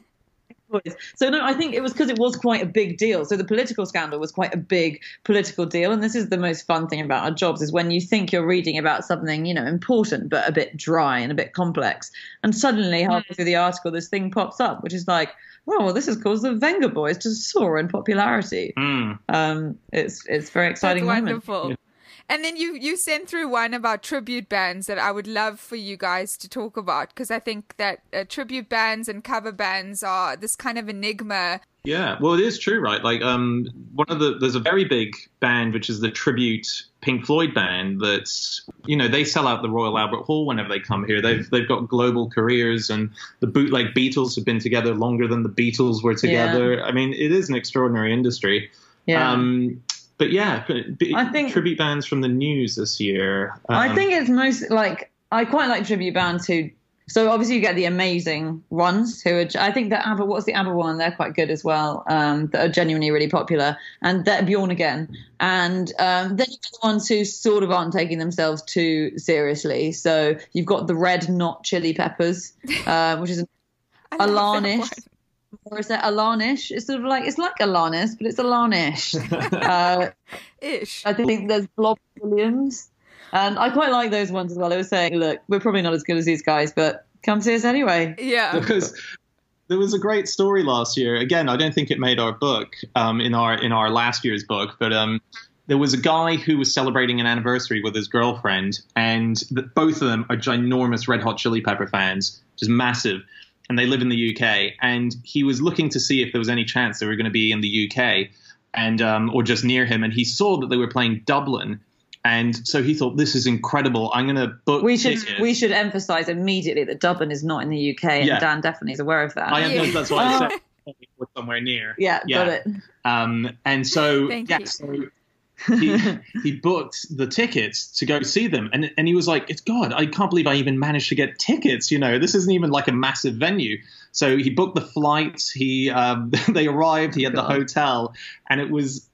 so, no, I think it was because it was quite a big deal. So the political scandal was quite a big political deal. And this is the most fun thing about our jobs, is when you think you're reading about something, you know, important, but a bit dry and a bit complex. And suddenly, halfway through the article, this thing pops up, which is like, oh, well, this has caused the Venga Boys to soar in popularity. Mm. Um, it's it's very exciting. That's moment. wonderful. Yeah. And then you, you sent through one about tribute bands that I would love for you guys to talk about, because I think that uh, tribute bands and cover bands are this kind of enigma. Yeah, well, it is true, right? Like, um, one of the there's a very big band which is the tribute Pink Floyd band that's, you know, they sell out the Royal Albert Hall whenever they come here. They've they've got global careers, and the bootleg Beatles have been together longer than the Beatles were together. Yeah. I mean, it is an extraordinary industry. Yeah. Um, But yeah, I think tribute bands from the news this year. Um, I think it's most like, I quite like tribute bands who, so obviously you get the amazing ones who are, I think that ABBA, what's the ABBA one? They're quite good as well, um, that are genuinely really popular, and they're Bjorn Again. And um, then you've got the ones who sort of aren't taking themselves too seriously. So you've got the Red Hot Chili Peppers, uh, which is Alanish. Or is it Alanish? It's sort of like, it's like Alanis, but it's Alanish. uh, Ish. I think there's Blob Williams. And I quite like those ones as well. They were saying, look, we're probably not as good as these guys, but come see us anyway. Yeah. Because there was a great story last year. Again, I don't think it made our book, um, in our in our last year's book, but um, there was a guy who was celebrating an anniversary with his girlfriend, and the, both of them are ginormous Red Hot Chili Pepper fans, which is massive. And they live in the U K, and he was looking to see if there was any chance they were going to be in the U K, and um, or just near him. And he saw that they were playing Dublin, and so he thought, "This is incredible! I'm going to book." We should tickets. we should emphasise immediately that Dublin is not in the U K, and Yeah. Dan definitely is aware of that. I am. Yeah. That's why I said we're somewhere near. yeah, got it. Um, and so, Thank yeah, you. so he, he booked the tickets to go see them. And and he was like, it's God, I can't believe I even managed to get tickets. You know, this isn't even like a massive venue. So he booked the flights. He um, they arrived. He had the God. hotel. And it was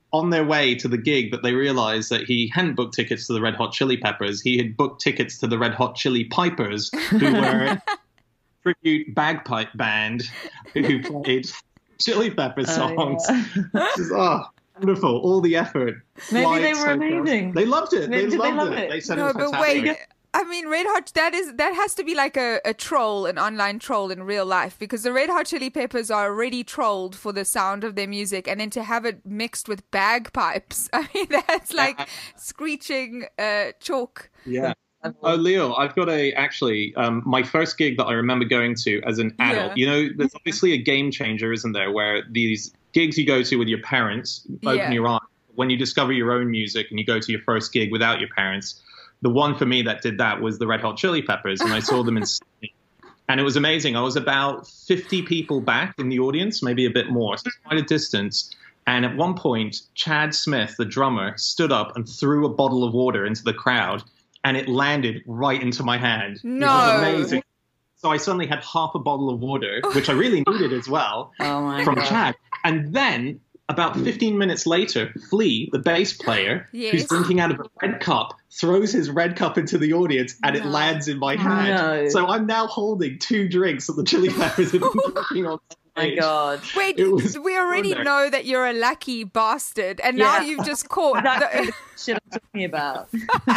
on their way to the gig that they realized that he hadn't booked tickets to the Red Hot Chili Peppers. He had booked tickets to the Red Hot Chili Pipers, who were a tribute bagpipe band who played Chili Pepper songs. Oh, yeah. Just, oh, wonderful. All the effort. Maybe they Flights, were hotels. amazing. They loved it. Maybe they did they loved love it. it? They said No, it was but fantastic. wait. I mean, Red Hot, that is that has to be like a, a troll, an online troll in real life, because the Red Hot Chili Peppers are already trolled for the sound of their music, and then to have it mixed with bagpipes, I mean, that's like screeching uh, chalk. Yeah. Oh, Leo, I've got a, actually, um, my first gig that I remember going to as an adult, Yeah. you know, there's obviously a game changer, isn't there, where these gigs you go to with your parents open Yeah. your eyes. When you discover your own music and you go to your first gig without your parents, the one for me that did that was the Red Hot Chili Peppers, and I saw them in Sydney. And it was amazing. I was about fifty people back in the audience, maybe a bit more, so quite a distance. And at one point, Chad Smith, the drummer, stood up and threw a bottle of water into the crowd, and it landed right into my hand. No. It was amazing. So I suddenly had half a bottle of water, which I really needed as well, Oh my from God. Chad. And then, about fifteen minutes later, Flea, the bass player, Yes. who's drinking out of a red cup, throws his red cup into the audience, and it No. lands in my hand. No. So I'm now holding two drinks that the Chili Peppers have been drinking on Oh my stage. God. Wait, It was we already extraordinary. know that you're a lucky bastard, and now Yeah. you've just caught Exactly the... the shit I'm talking about.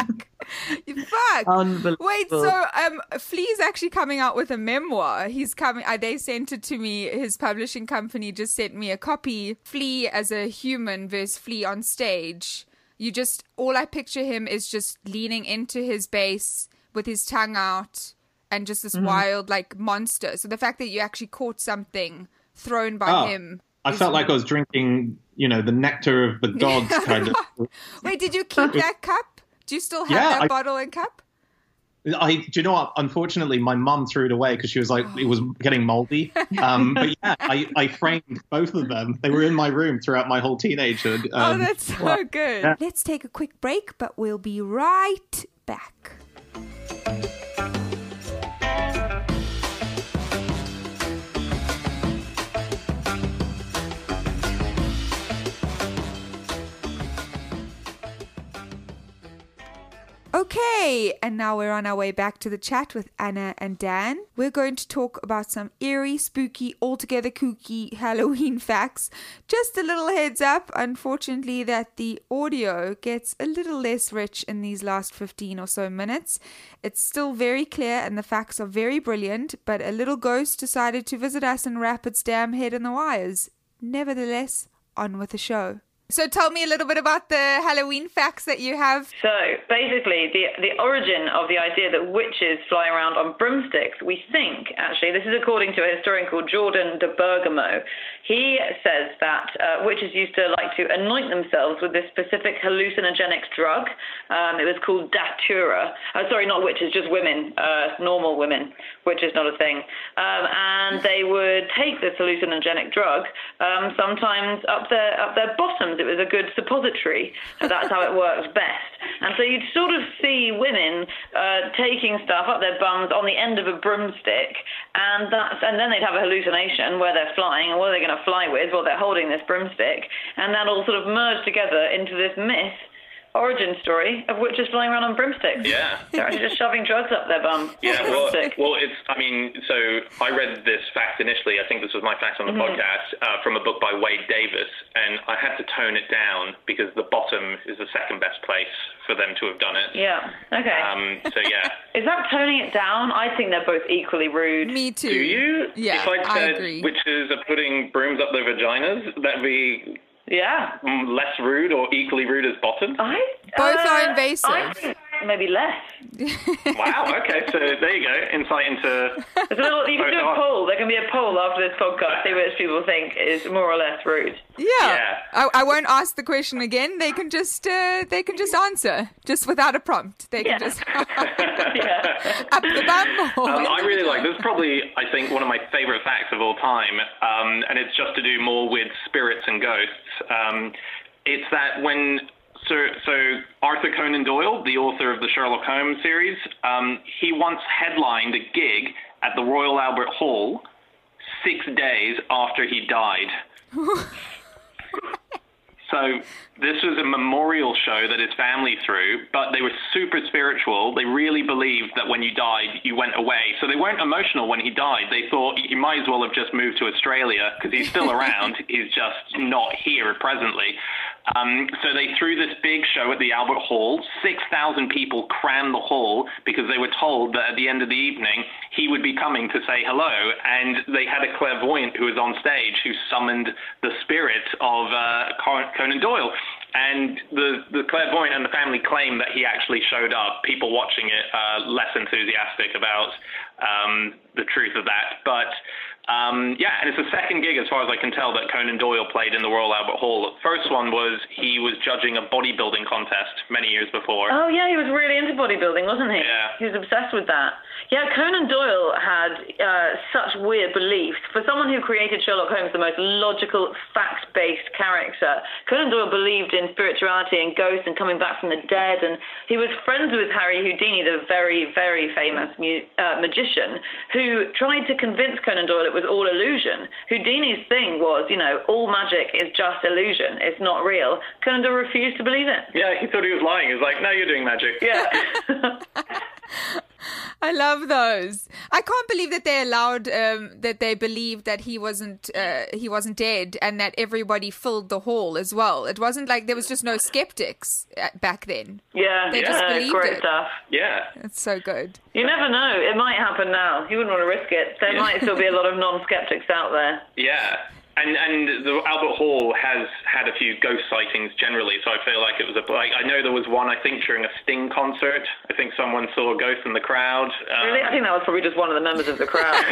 You fuck. Unbelievable. Wait, so um, Flea's actually coming out with a memoir. He's coming. Uh, they sent it to me. His publishing company just sent me a copy. Flea as a human versus Flea on stage. You just all I picture him is just leaning into his bass with his tongue out and just this Mm-hmm. wild like monster. So the fact that you actually caught something thrown by Oh, him. I is- felt like I was drinking, you know, the nectar of the gods, kind of. Wait, did you keep that cup? Do you still have Yeah, that I- bottle and cup? I, do you know what? Unfortunately, my mum threw it away because she was like, it was getting moldy. Um, but yeah, I, I framed both of them. They were in my room throughout my whole teenagehood. Oh, Um, that's so well, good. yeah. Let's take a quick break, but we'll be right back. Okay, and now we're on our way back to the chat with Anna and Dan. We're going to talk about some eerie, spooky, altogether kooky Halloween facts. Just a little heads up, unfortunately, that the audio gets a little less rich in these last fifteen or so minutes. It's still very clear and the facts are very brilliant, but a little ghost decided to visit us and wrap its damn head in the wires. Nevertheless, on with the show. So tell me a little bit about the Halloween facts that you have. So basically, the the origin of the idea that witches fly around on broomsticks, we think, actually, this is according to a historian called Jordan de Bergamo. He says that uh, witches used to like to anoint themselves with this specific hallucinogenic drug. Um, it was called datura. Uh, sorry, not witches, just women, uh, normal women. Witches, not a thing. Um, and they would take this hallucinogenic drug, um, sometimes up their up their bottoms. It was a good suppository. So that's how it works best. And so you'd sort of see women uh, taking stuff up their bums on the end of a broomstick, and that's and then they'd have a hallucination where they're flying, and what are they going to fly with? Well, they're holding this broomstick, and that all sort of merged together into this myth. Origin story of witches flying around on broomsticks. Yeah. They're actually just shoving drugs up their bum. Yeah, well, Broomstick. well, it's, I mean, so I read this fact initially, I think this was my fact on the Mm-hmm. podcast, uh, from a book by Wade Davis, and I had to tone it down because the bottom is the second best place for them to have done it. Yeah, okay. Um, so, yeah. Is that toning it down? I think they're both equally rude. Me too. Do you? Yeah, If I'd I said agree. witches are putting brooms up their vaginas, that'd be Yeah. mm, less rude or equally rude as bottom? I, Both uh, are invasive. I think maybe less. Wow, okay, so there you go. Insight into... There's a little, you can do a poll. There can be a poll after this podcast, see which people think is more or less rude. Yeah, Yeah. I, I won't ask the question again. They can just uh, they can just answer just without a prompt. They can Yeah. just Yeah. up the bum. or Um, I in the really like middle. this. Is probably, I think, one of my favorite facts of all time, um, and it's just to do more with spirits and ghosts. Um, it's that when so, so Arthur Conan Doyle, the author of the Sherlock Holmes series, um, he once headlined a gig at the Royal Albert Hall six days after he died. So this was a memorial show that his family threw, but they were super spiritual. They really believed that when you died, you went away. So they weren't emotional when he died. They thought he might as well have just moved to Australia because he's still around. He's just not here presently. Um, so they threw this big show at the Albert Hall. six thousand people crammed the hall because they were told that at the end of the evening he would be coming to say hello. And they had a clairvoyant who was on stage who summoned the spirit of uh, Conan Doyle. And the, the clairvoyant and the family claim that he actually showed up. People watching it uh, less enthusiastic about um, the truth of that. But Um, yeah, and it's the second gig, as far as I can tell, that Conan Doyle played in the Royal Albert Hall. The first one was he was judging a bodybuilding contest many years before. Oh, yeah, he was really into bodybuilding, wasn't he? Yeah. He was obsessed with that. Yeah, Conan Doyle had uh, such weird beliefs. For someone who created Sherlock Holmes, the most logical, fact-based character, Conan Doyle believed in spirituality and ghosts and coming back from the dead, and he was friends with Harry Houdini, the very, very famous mu- uh, magician, who tried to convince Conan Doyle it was all illusion. Houdini's thing was, you know, all magic is just illusion. It's not real. Conan Doyle refused to believe it. Yeah, he thought he was lying. He was like, no, you're doing magic. Yeah. I love those. I can't believe that they allowed um, that they believed that he wasn't uh, he wasn't dead, and that everybody filled the hall as well. It wasn't like there was just no skeptics back then. Yeah, they yeah, just believed great it. stuff. Yeah, it's so good. You never know; it might happen now. You wouldn't want to risk it. There Yeah. might still be a lot of non-skeptics out there. Yeah. And and the Albert Hall has had a few ghost sightings generally, so I feel like it was a like I know there was one I think during a Sting concert. I think someone saw a ghost in the crowd. Um, Really, I think that was probably just one of the members of the crowd.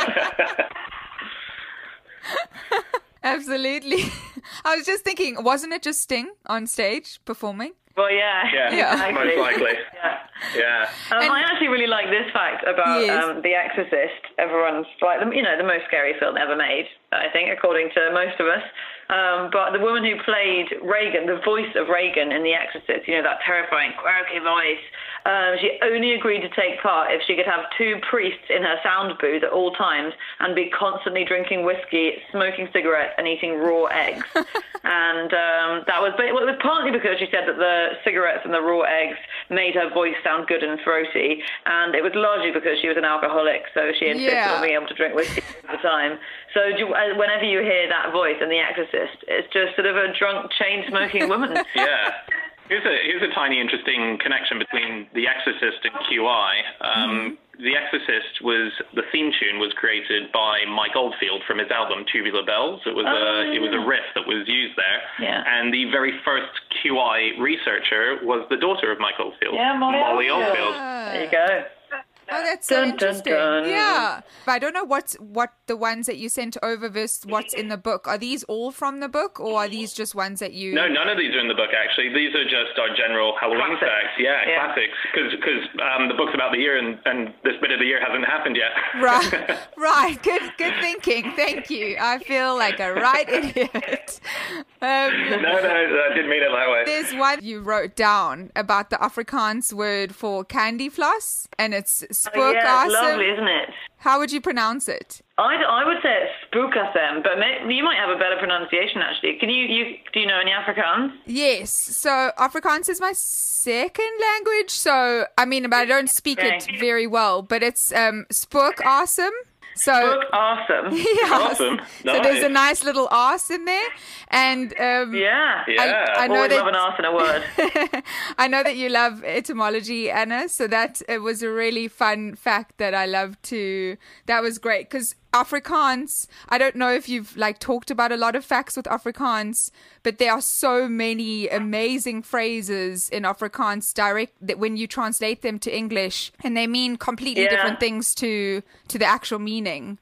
Absolutely. I was just thinking, wasn't it just Sting on stage performing? Well, yeah, Yeah, Yeah. most likely. Yeah. Yeah. Um, And- I actually really like this fact about Yes. um, The Exorcist. Everyone's like, you know, the most scary film ever made, I think, according to most of us. Um, but the woman who played Reagan, the voice of Reagan in The Exorcist, you know, that terrifying, quirky voice, um, she only agreed to take part if she could have two priests in her sound booth at all times and be constantly drinking whiskey, smoking cigarettes, and eating raw eggs. and um, that was, but it was partly because she said that the cigarettes and the raw eggs made her voice sound good and throaty, and it was largely because she was an alcoholic, so she insisted Yeah. on being able to drink whiskey all the time. So do you, uh, whenever you hear that voice in The Exorcist, it's just sort of a drunk, chain-smoking woman. Yeah. Here's a here's a tiny interesting connection between The Exorcist and Q I. Um, mm-hmm. The Exorcist was the theme tune was created by Mike Oldfield from his album Tubular Bells. It was Oh, a yeah. it was a riff that was used there. Yeah. And the very first Q I researcher was the daughter of Mike Oldfield, Yeah, Molly Oldfield. Oldfield. There you go. Oh, that's so Dun, dun, interesting. dun. Yeah. But I don't know what's, what the ones that you sent over versus what's in the book. Are these all from the book, or are these just ones that you... No, none of these are in the book, actually. These are just our general Halloween Classics. facts. Yeah, Yeah. classics. Because um, the book's about the year, and, and this bit of the year hasn't happened yet. Right, right. Good, good thinking. Thank you. I feel like a right idiot. Um, no, no, I didn't mean it that way. There's one you wrote down about the Afrikaans word for candy floss, and it's Oh, spook yeah, it's awesome. lovely, isn't it? How would you pronounce it? I, I would say it's spookasem, but may, you might have a better pronunciation, actually. Can you, you do you know any Afrikaans? Yes. So Afrikaans is my second language. So, I mean, but I don't speak Okay. it very well, but it's um, spook awesome. So Spook awesome. yes. Awesome. So there's a Nice. nice little arse in there, and um, Yeah. Yeah. I, I know Always that love an arse in a word. I know that you love etymology, Anna. So that it was a really fun fact that I love to. That was great because Afrikaans. I don't know if you've like talked about a lot of facts with Afrikaans, but there are so many amazing phrases in Afrikaans direct that when you translate them to English, and they mean completely Yeah. different things to to the actual meaning.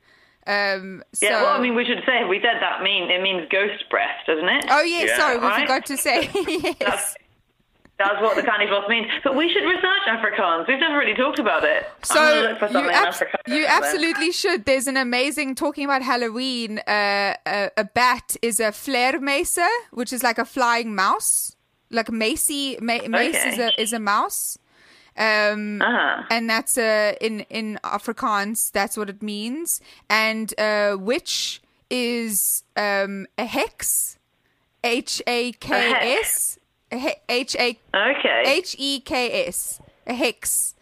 Um, so, Yeah, well, I mean, we should say, we said that mean it means ghost breath, doesn't it? oh yeah, Yeah. sorry, we Right? forgot to say yes. That's, that's what the candy floss means. But we should research Afrikaans. We've never really talked about it. I'm So gonna look for you, something in abs- Afrikaans you out there. absolutely should. There's an amazing talking about Halloween. Uh, a, a bat is a vleermuise, which is like a flying mouse. Like Macy, ma- mace Okay. is a is a mouse. Um, Uh-huh. and that's uh, in in Afrikaans. That's what it means. And uh, witch is um, a hex. H A K S. H A Okay. H E K S. A hex.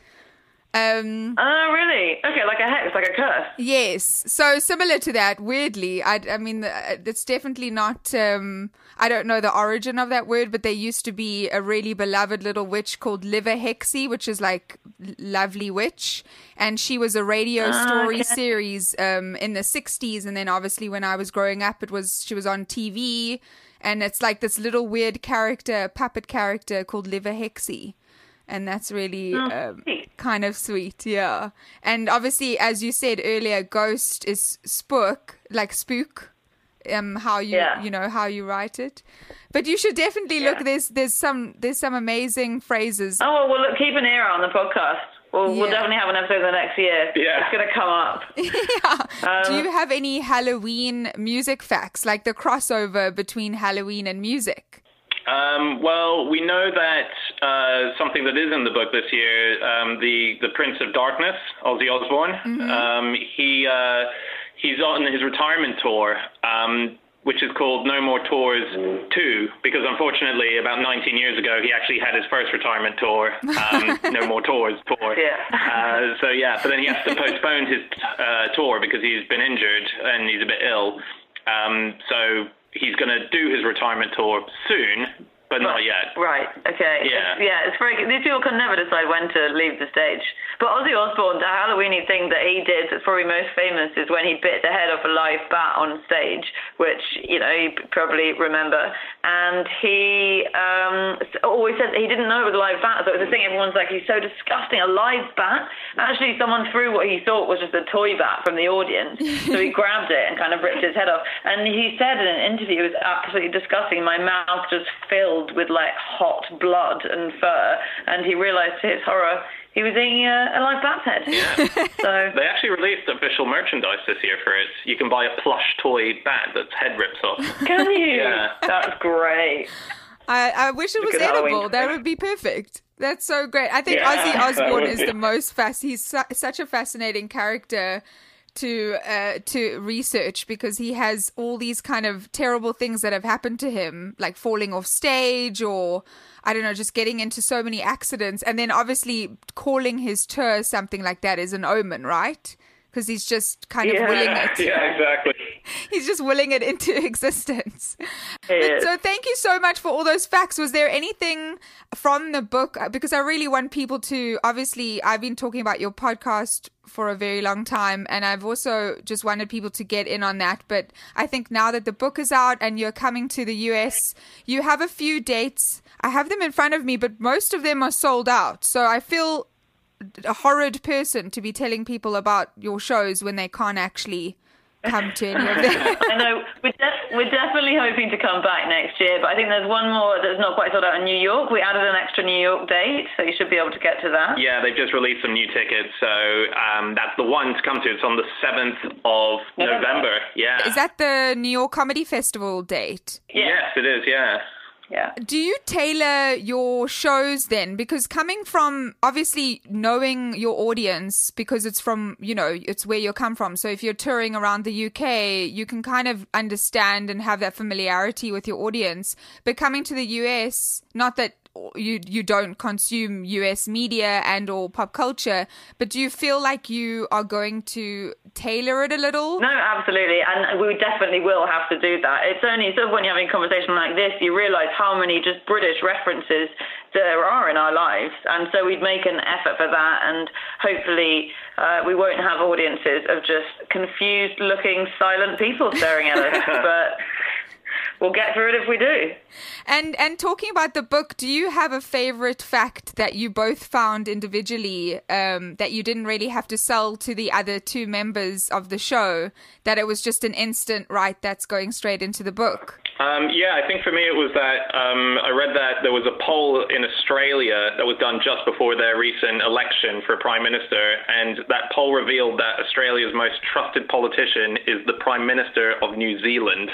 Um, oh, really? Okay, like a hex, like a curse. Yes. So similar to that, weirdly. I, I mean, it's definitely not, um, I don't know the origin of that word, but there used to be a really beloved little witch called Liver Hexie, which is like lovely witch. And she was a radio oh, story okay. series um, in the sixties. And then obviously when I was growing up, it was she was on T V. And it's like this little weird character, puppet character called Liver Hexie. And that's really oh, um, kind of sweet, yeah. And obviously, as you said earlier, ghost is spook, like spook, um, how you yeah. you know how you write it. But you should definitely yeah. look. There's there's some there's some amazing phrases. Oh well, look, keep an ear out on the podcast. We'll, yeah. we'll definitely have an episode the next year. Yeah. It's going to come up. yeah. Um, Do you have any Halloween music facts, like the crossover between Halloween and music? Um, well, we know that uh, something that is in the book this year, um, the the Prince of Darkness, Ozzy Osbourne, Mm-hmm. um, he uh, he's on his retirement tour, um, which is called No More Tours two, because unfortunately, about nineteen years ago, he actually had his first retirement tour, um, No More Tours tour. Yeah. Uh, so yeah, but then he has to postpone his uh, tour because he's been injured and he's a bit ill. Um, so. He's going to do his retirement tour soon, but not yet. Right, okay. Yeah. It's, yeah, it's very, these people can never decide when to leave the stage. But Ozzy Osbourne, the Halloweeny thing that he did that's probably most famous is when he bit the head off a live bat on stage, which, you know, you probably remember. And he um, always said that he didn't know it was a live bat, so it was a thing everyone's like, he's so disgusting, a live bat? Actually, someone threw what he thought was just a toy bat from the audience, so he grabbed it and kind of ripped his head off. And he said in an interview, it was absolutely disgusting, my mouth just filled with like hot blood and fur, and he realized to his horror he was eating a, a live bat's head. Yeah. So they actually released official merchandise this year for it. You can buy a plush toy bat that's head rips off. Can you? Yeah. That's great. I, I wish it was Look at edible. Halloween. That would be perfect. That's so great. I think Yeah, Ozzy that Osbourne would is be. the most fast. He's su- such a fascinating character to uh, to research because he has all these kind of terrible things that have happened to him, like falling off stage or, I don't know, just getting into so many accidents. And then obviously calling his tour something like that is an omen, right? Because he's just kind Yeah. of willing it. Yeah, exactly. He's just willing it into existence. Yeah. But, so thank you so much for all those facts. Was there anything from the book? Because I really want people to, obviously, I've been talking about your podcast for a very long time, and I've also just wanted people to get in on that. But I think now that the book is out and you're coming to the U S, you have a few dates. I have them in front of me, but most of them are sold out. So I feel a horrid person to be telling people about your shows when they can't actually come to any of them. I know. We're, de- we're definitely hoping to come back next year, but I think there's one more that's not quite sold out in New York. We added an extra New York date, so you should be able to get to that. Yeah, they've just released some new tickets, so um, that's the one to come to. It's on the seventh of November. November. Yeah. Is that the New York Comedy Festival date? Yeah. Yes, it is, yeah. Yeah. Do you tailor your shows then? Because coming from obviously knowing your audience, because it's from, you know, it's where you come from. So if you're touring around the U K, you can kind of understand and have that familiarity with your audience. But coming to the U S, not that you you don't consume U S media and or pop culture, but do you feel like you are going to tailor it a little? No, absolutely. And we definitely will have to do that. It's only sort of when you're having a conversation like this, you realize how many just British references there are in our lives. And so we'd make an effort for that. And hopefully uh, we won't have audiences of just confused looking silent people staring at us. But we'll get through it if we do. And and talking about the book, do you have a favorite fact that you both found individually um, that you didn't really have to sell to the other two members of the show, that it was just an instant, right, that's going straight into the book? Um, yeah, I think for me it was that um, I read that there was a poll in Australia that was done just before their recent election for Prime Minister, and that poll revealed that Australia's most trusted politician is the Prime Minister of New Zealand.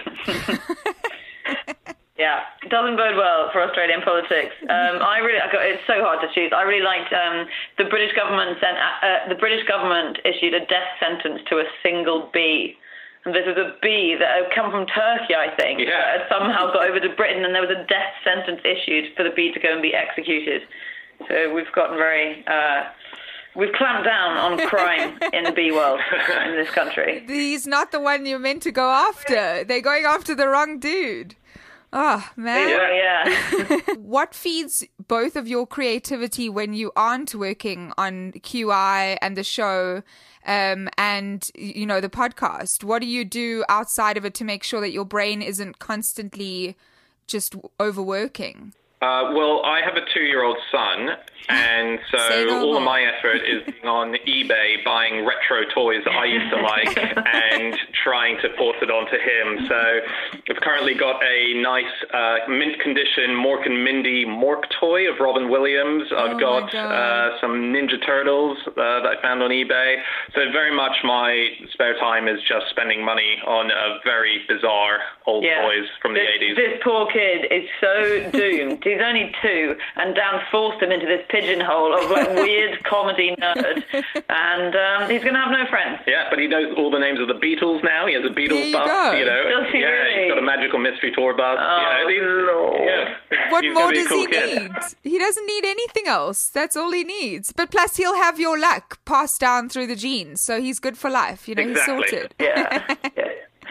Yeah, it doesn't bode well for Australian politics. Um, I really, it's so hard to choose. I really liked um, the British government sent uh, the British government issued a death sentence to a single bee And this was a bee that had come from Turkey, I think, Yeah. that had somehow got over to Britain, and there was a death sentence issued for the bee to go and be executed. So we've gotten very... Uh, we've clamped down on crime in the bee world in this country. He's not the one you're meant to go after. They're going after the wrong dude. Oh, man. Yeah, yeah. What feeds both of your creativity when you aren't working on Q I and the show um, and, you know, the podcast? What do you do outside of it to make sure that your brain isn't constantly just overworking? Uh, well, I have a two-year-old son, and so no all more. of my effort is on eBay buying retro toys that I used to like and trying to force it onto him. So I've currently got a nice uh, mint condition Mork and Mindy Mork toy of Robin Williams. I've Oh my got God. uh, some Ninja Turtles uh, that I found on eBay. So very much my spare time is just spending money on uh, very bizarre old Yeah. toys from the this, eighties. This poor kid is so doomed. He's only two, and Dan forced him into this pigeonhole of like weird comedy nerd, and um, he's going to have no friends. Yeah, but he knows all the names of the Beatles now. He has a There Beatles you bus, go. you know. Does he yeah, really? he's got a magical mystery tour bus. Oh, you know, Lord. yeah. What He's more gonna be a does cool he kid. need? He doesn't need anything else. That's all he needs. But plus, he'll have your luck passed down through the genes, so he's good for life. You know, Exactly. he's sorted. Yeah. yeah.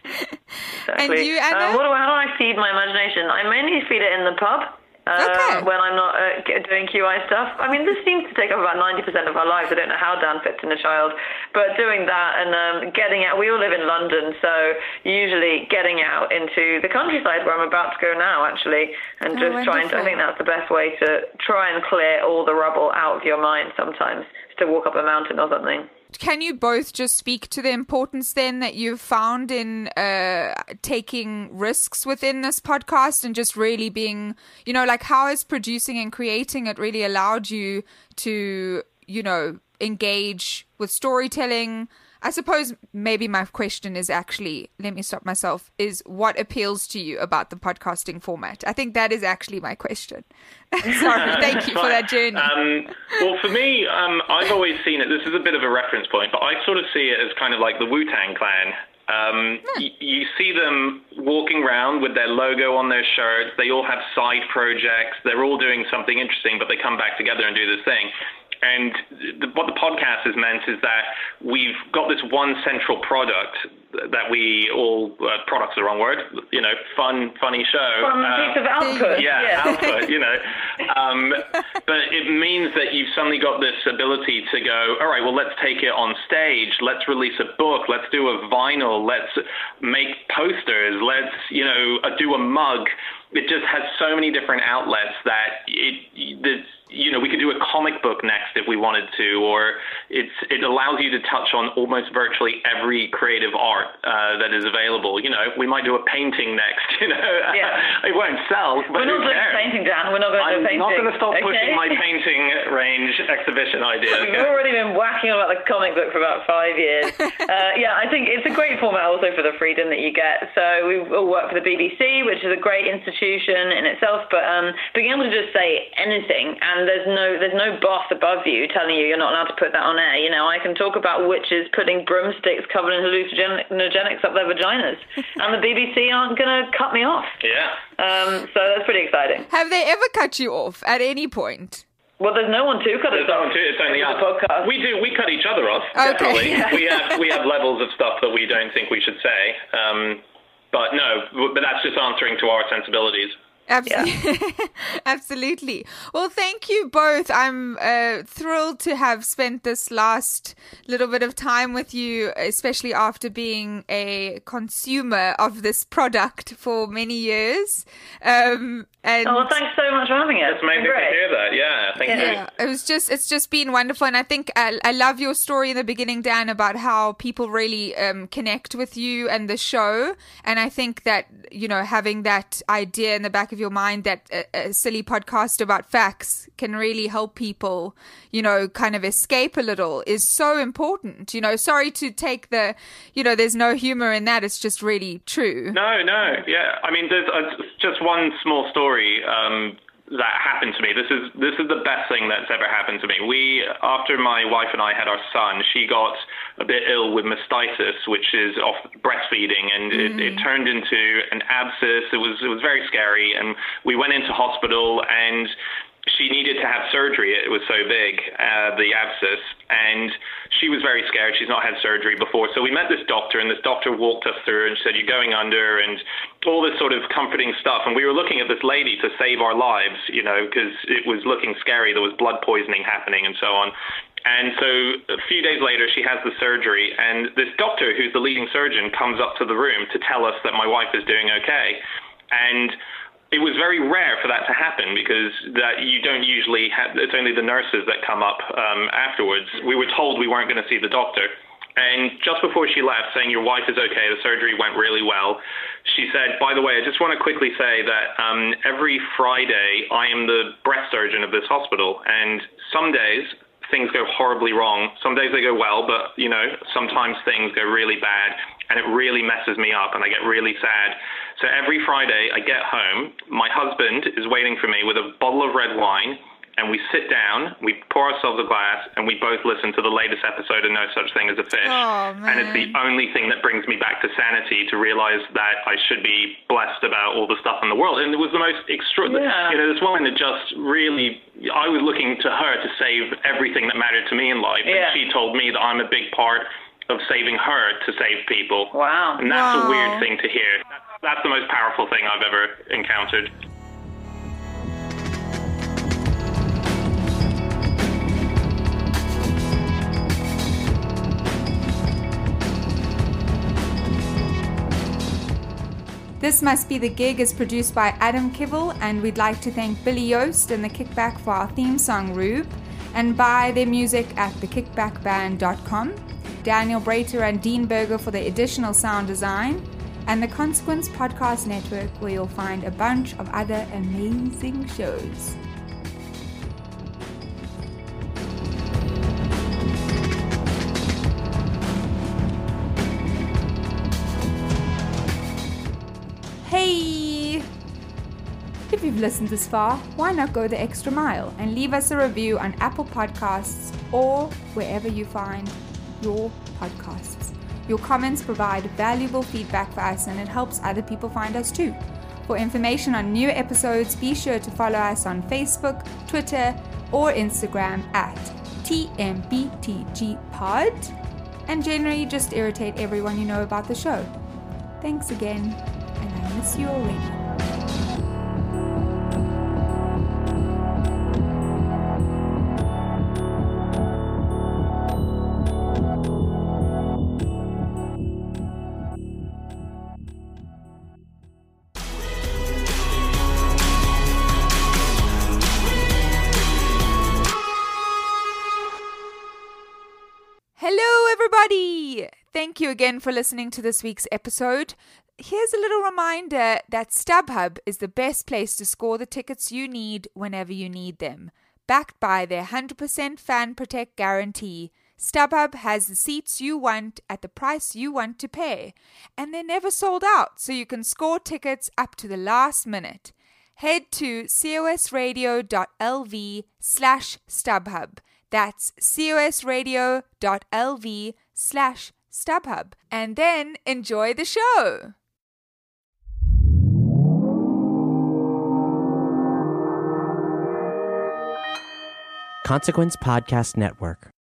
Exactly. And you, Anna? Uh, what do, how do I feed my imagination? I mainly feed it in the pub. Uh, Okay. When I'm not uh, g- doing Q I stuff. I mean, this seems to take up about ninety percent of our lives. I don't know how Dan fits in a child. But doing that and um, getting out, we all live in London, so usually getting out into the countryside where I'm about to go now, actually, and Oh, just trying to, I wonderful. think that's the best way to try and clear all the rubble out of your mind sometimes, is to walk up a mountain or something. Can you both just speak to the importance then that you've found in uh, taking risks within this podcast and just really being, you know, like how has producing and creating it really allowed you to, you know, engage with storytelling? I suppose maybe my question is actually, let me stop myself, is what appeals to you about the podcasting format? I think that is actually my question. Sorry, thank you for that journey. Um, well, for me, um, I've always seen it. This is a bit of a reference point, but I sort of see it as kind of like the Wu-Tang Clan. Um, y- you see them walking around with their logo on their shirts. They all have side projects. They're all doing something interesting, but they come back together and do this thing. And the, what the podcast has meant is that we've got this one central product that we all, uh, product's the wrong word, you know, fun, funny show. From a Uh, piece of output. yeah, output, you know. Um, but it means that you've suddenly got this ability to go, all right, well, let's take it on stage. Let's release a book. Let's do a vinyl. Let's make posters. Let's, you know, uh, do a mug. It just has so many different outlets that it, the, you know, we could do a comic book next if we wanted to, or it's it allows you to touch on almost virtually every creative art uh, that is available. You know, we might do a painting next. You know, Yeah. it won't sell, but We're who not doing cares? painting, Dan. We're not going to I'm do painting. not going to stop okay? pushing my painting range exhibition idea. We've Okay? already been whacking on about the comic book for about five years. uh, yeah, I think it's a great format also for the freedom that you get. So we all work for the B B C, which is a great institution in itself, but um, being able to just say anything, and there's no there's no boss above you telling you you're not allowed to put that on air. You know, I can talk about witches putting broomsticks covered in hallucinogenics up their vaginas, and the B B C aren't going to cut me off. Yeah. Um, so that's pretty exciting. Have they ever cut you off at any point? Well, there's no one to cut There's us no off. one to, it's only It's a us. podcast. We do. We cut each other off. Okay. Definitely. Yeah. We have we have levels of stuff that we don't think we should say. Um, but no, but that's just answering to our sensibilities. Absolutely. Absolutely. Well, thank you both. I'm uh, thrilled to have spent this last little bit of time with you, especially after being a consumer of this product for many years. Um, and Oh, well, thanks so much for having us. It's amazing to Great. hear that. Yeah, thank you. Yeah, it was just it's just been wonderful, and I think I, I love your story in the beginning, Dan, about how people really um, connect with you and the show. And I think that, you know, having that idea in the back of your mind that a, a silly podcast about facts can really help people, you know, kind of escape a little is so important. You know, sorry to take the, you know, there's no humor in that. It's just really true. No, no, yeah. I mean, there's uh, just one small story. Um, that happened to me. This is this is the best thing that's ever happened to me. We, after my wife and I had our son, she got a bit ill with mastitis, which is off breastfeeding, and mm-hmm. it, it turned into an abscess. It was it was very scary, and we went into hospital, and she needed to have surgery. It was so big, uh, the abscess, and she was very scared. She's not had surgery before. So we met this doctor, and this doctor walked us through and said, you're going under, and all this sort of comforting stuff. And we were looking at this lady to save our lives, you know, because it was looking scary. There was blood poisoning happening and so on. And so a few days later, she has the surgery, and this doctor, who's the leading surgeon, comes up to the room to tell us that my wife is doing okay. And it was very rare for that to happen, because that you don't usually have, it's only the nurses that come up um, afterwards. We were told we weren't going to see the doctor. And just before she left, saying your wife is okay, the surgery went really well, she said, by the way, I just want to quickly say that um, every Friday I am the breast surgeon of this hospital. And some days things go horribly wrong. Some days they go well, but, you know, sometimes things go really bad, and it really messes me up, and I get really sad. So every Friday I get home, my husband is waiting for me with a bottle of red wine, and we sit down, we pour ourselves a glass, and we both listen to the latest episode of No Such Thing as a Fish. Oh, and it's the only thing that brings me back to sanity, to realize that I should be blessed about all the stuff in the world. And it was the most extraordinary, yeah. you know, this woman that just really, I was looking to her to save everything that mattered to me in life. Yeah. And she told me that I'm a big part of saving her to save people. Wow. And that's wow. a weird thing to hear. That's, that's the most powerful thing I've ever encountered. This Must Be the Gig is produced by Adam Kivel, and we'd like to thank Billy Yost and The Kickback for our theme song, Rube, and buy their music at the kickback band dot com, Daniel Brater and Dean Berger for the additional sound design, and the Consequence Podcast Network, where you'll find a bunch of other amazing shows. Hey! If you've listened this far, why not go the extra mile and leave us a review on Apple Podcasts or wherever you find your podcasts. Your comments provide valuable feedback for us, and it helps other people find us too. For information on new episodes, be sure to follow us on Facebook, Twitter, or Instagram at T M B T G Pod, and generally just irritate everyone you know about the show. Thanks again, and I miss you already. Hello, everybody! Thank you again for listening to this week's episode. Here's a little reminder that StubHub is the best place to score the tickets you need whenever you need them. Backed by their one hundred percent Fan Protect guarantee, StubHub has the seats you want at the price you want to pay. And they're never sold out, so you can score tickets up to the last minute. Head to cosradio.lv slash StubHub. That's cosradio.lv slash StubHub. And then enjoy the show. Consequence Podcast Network.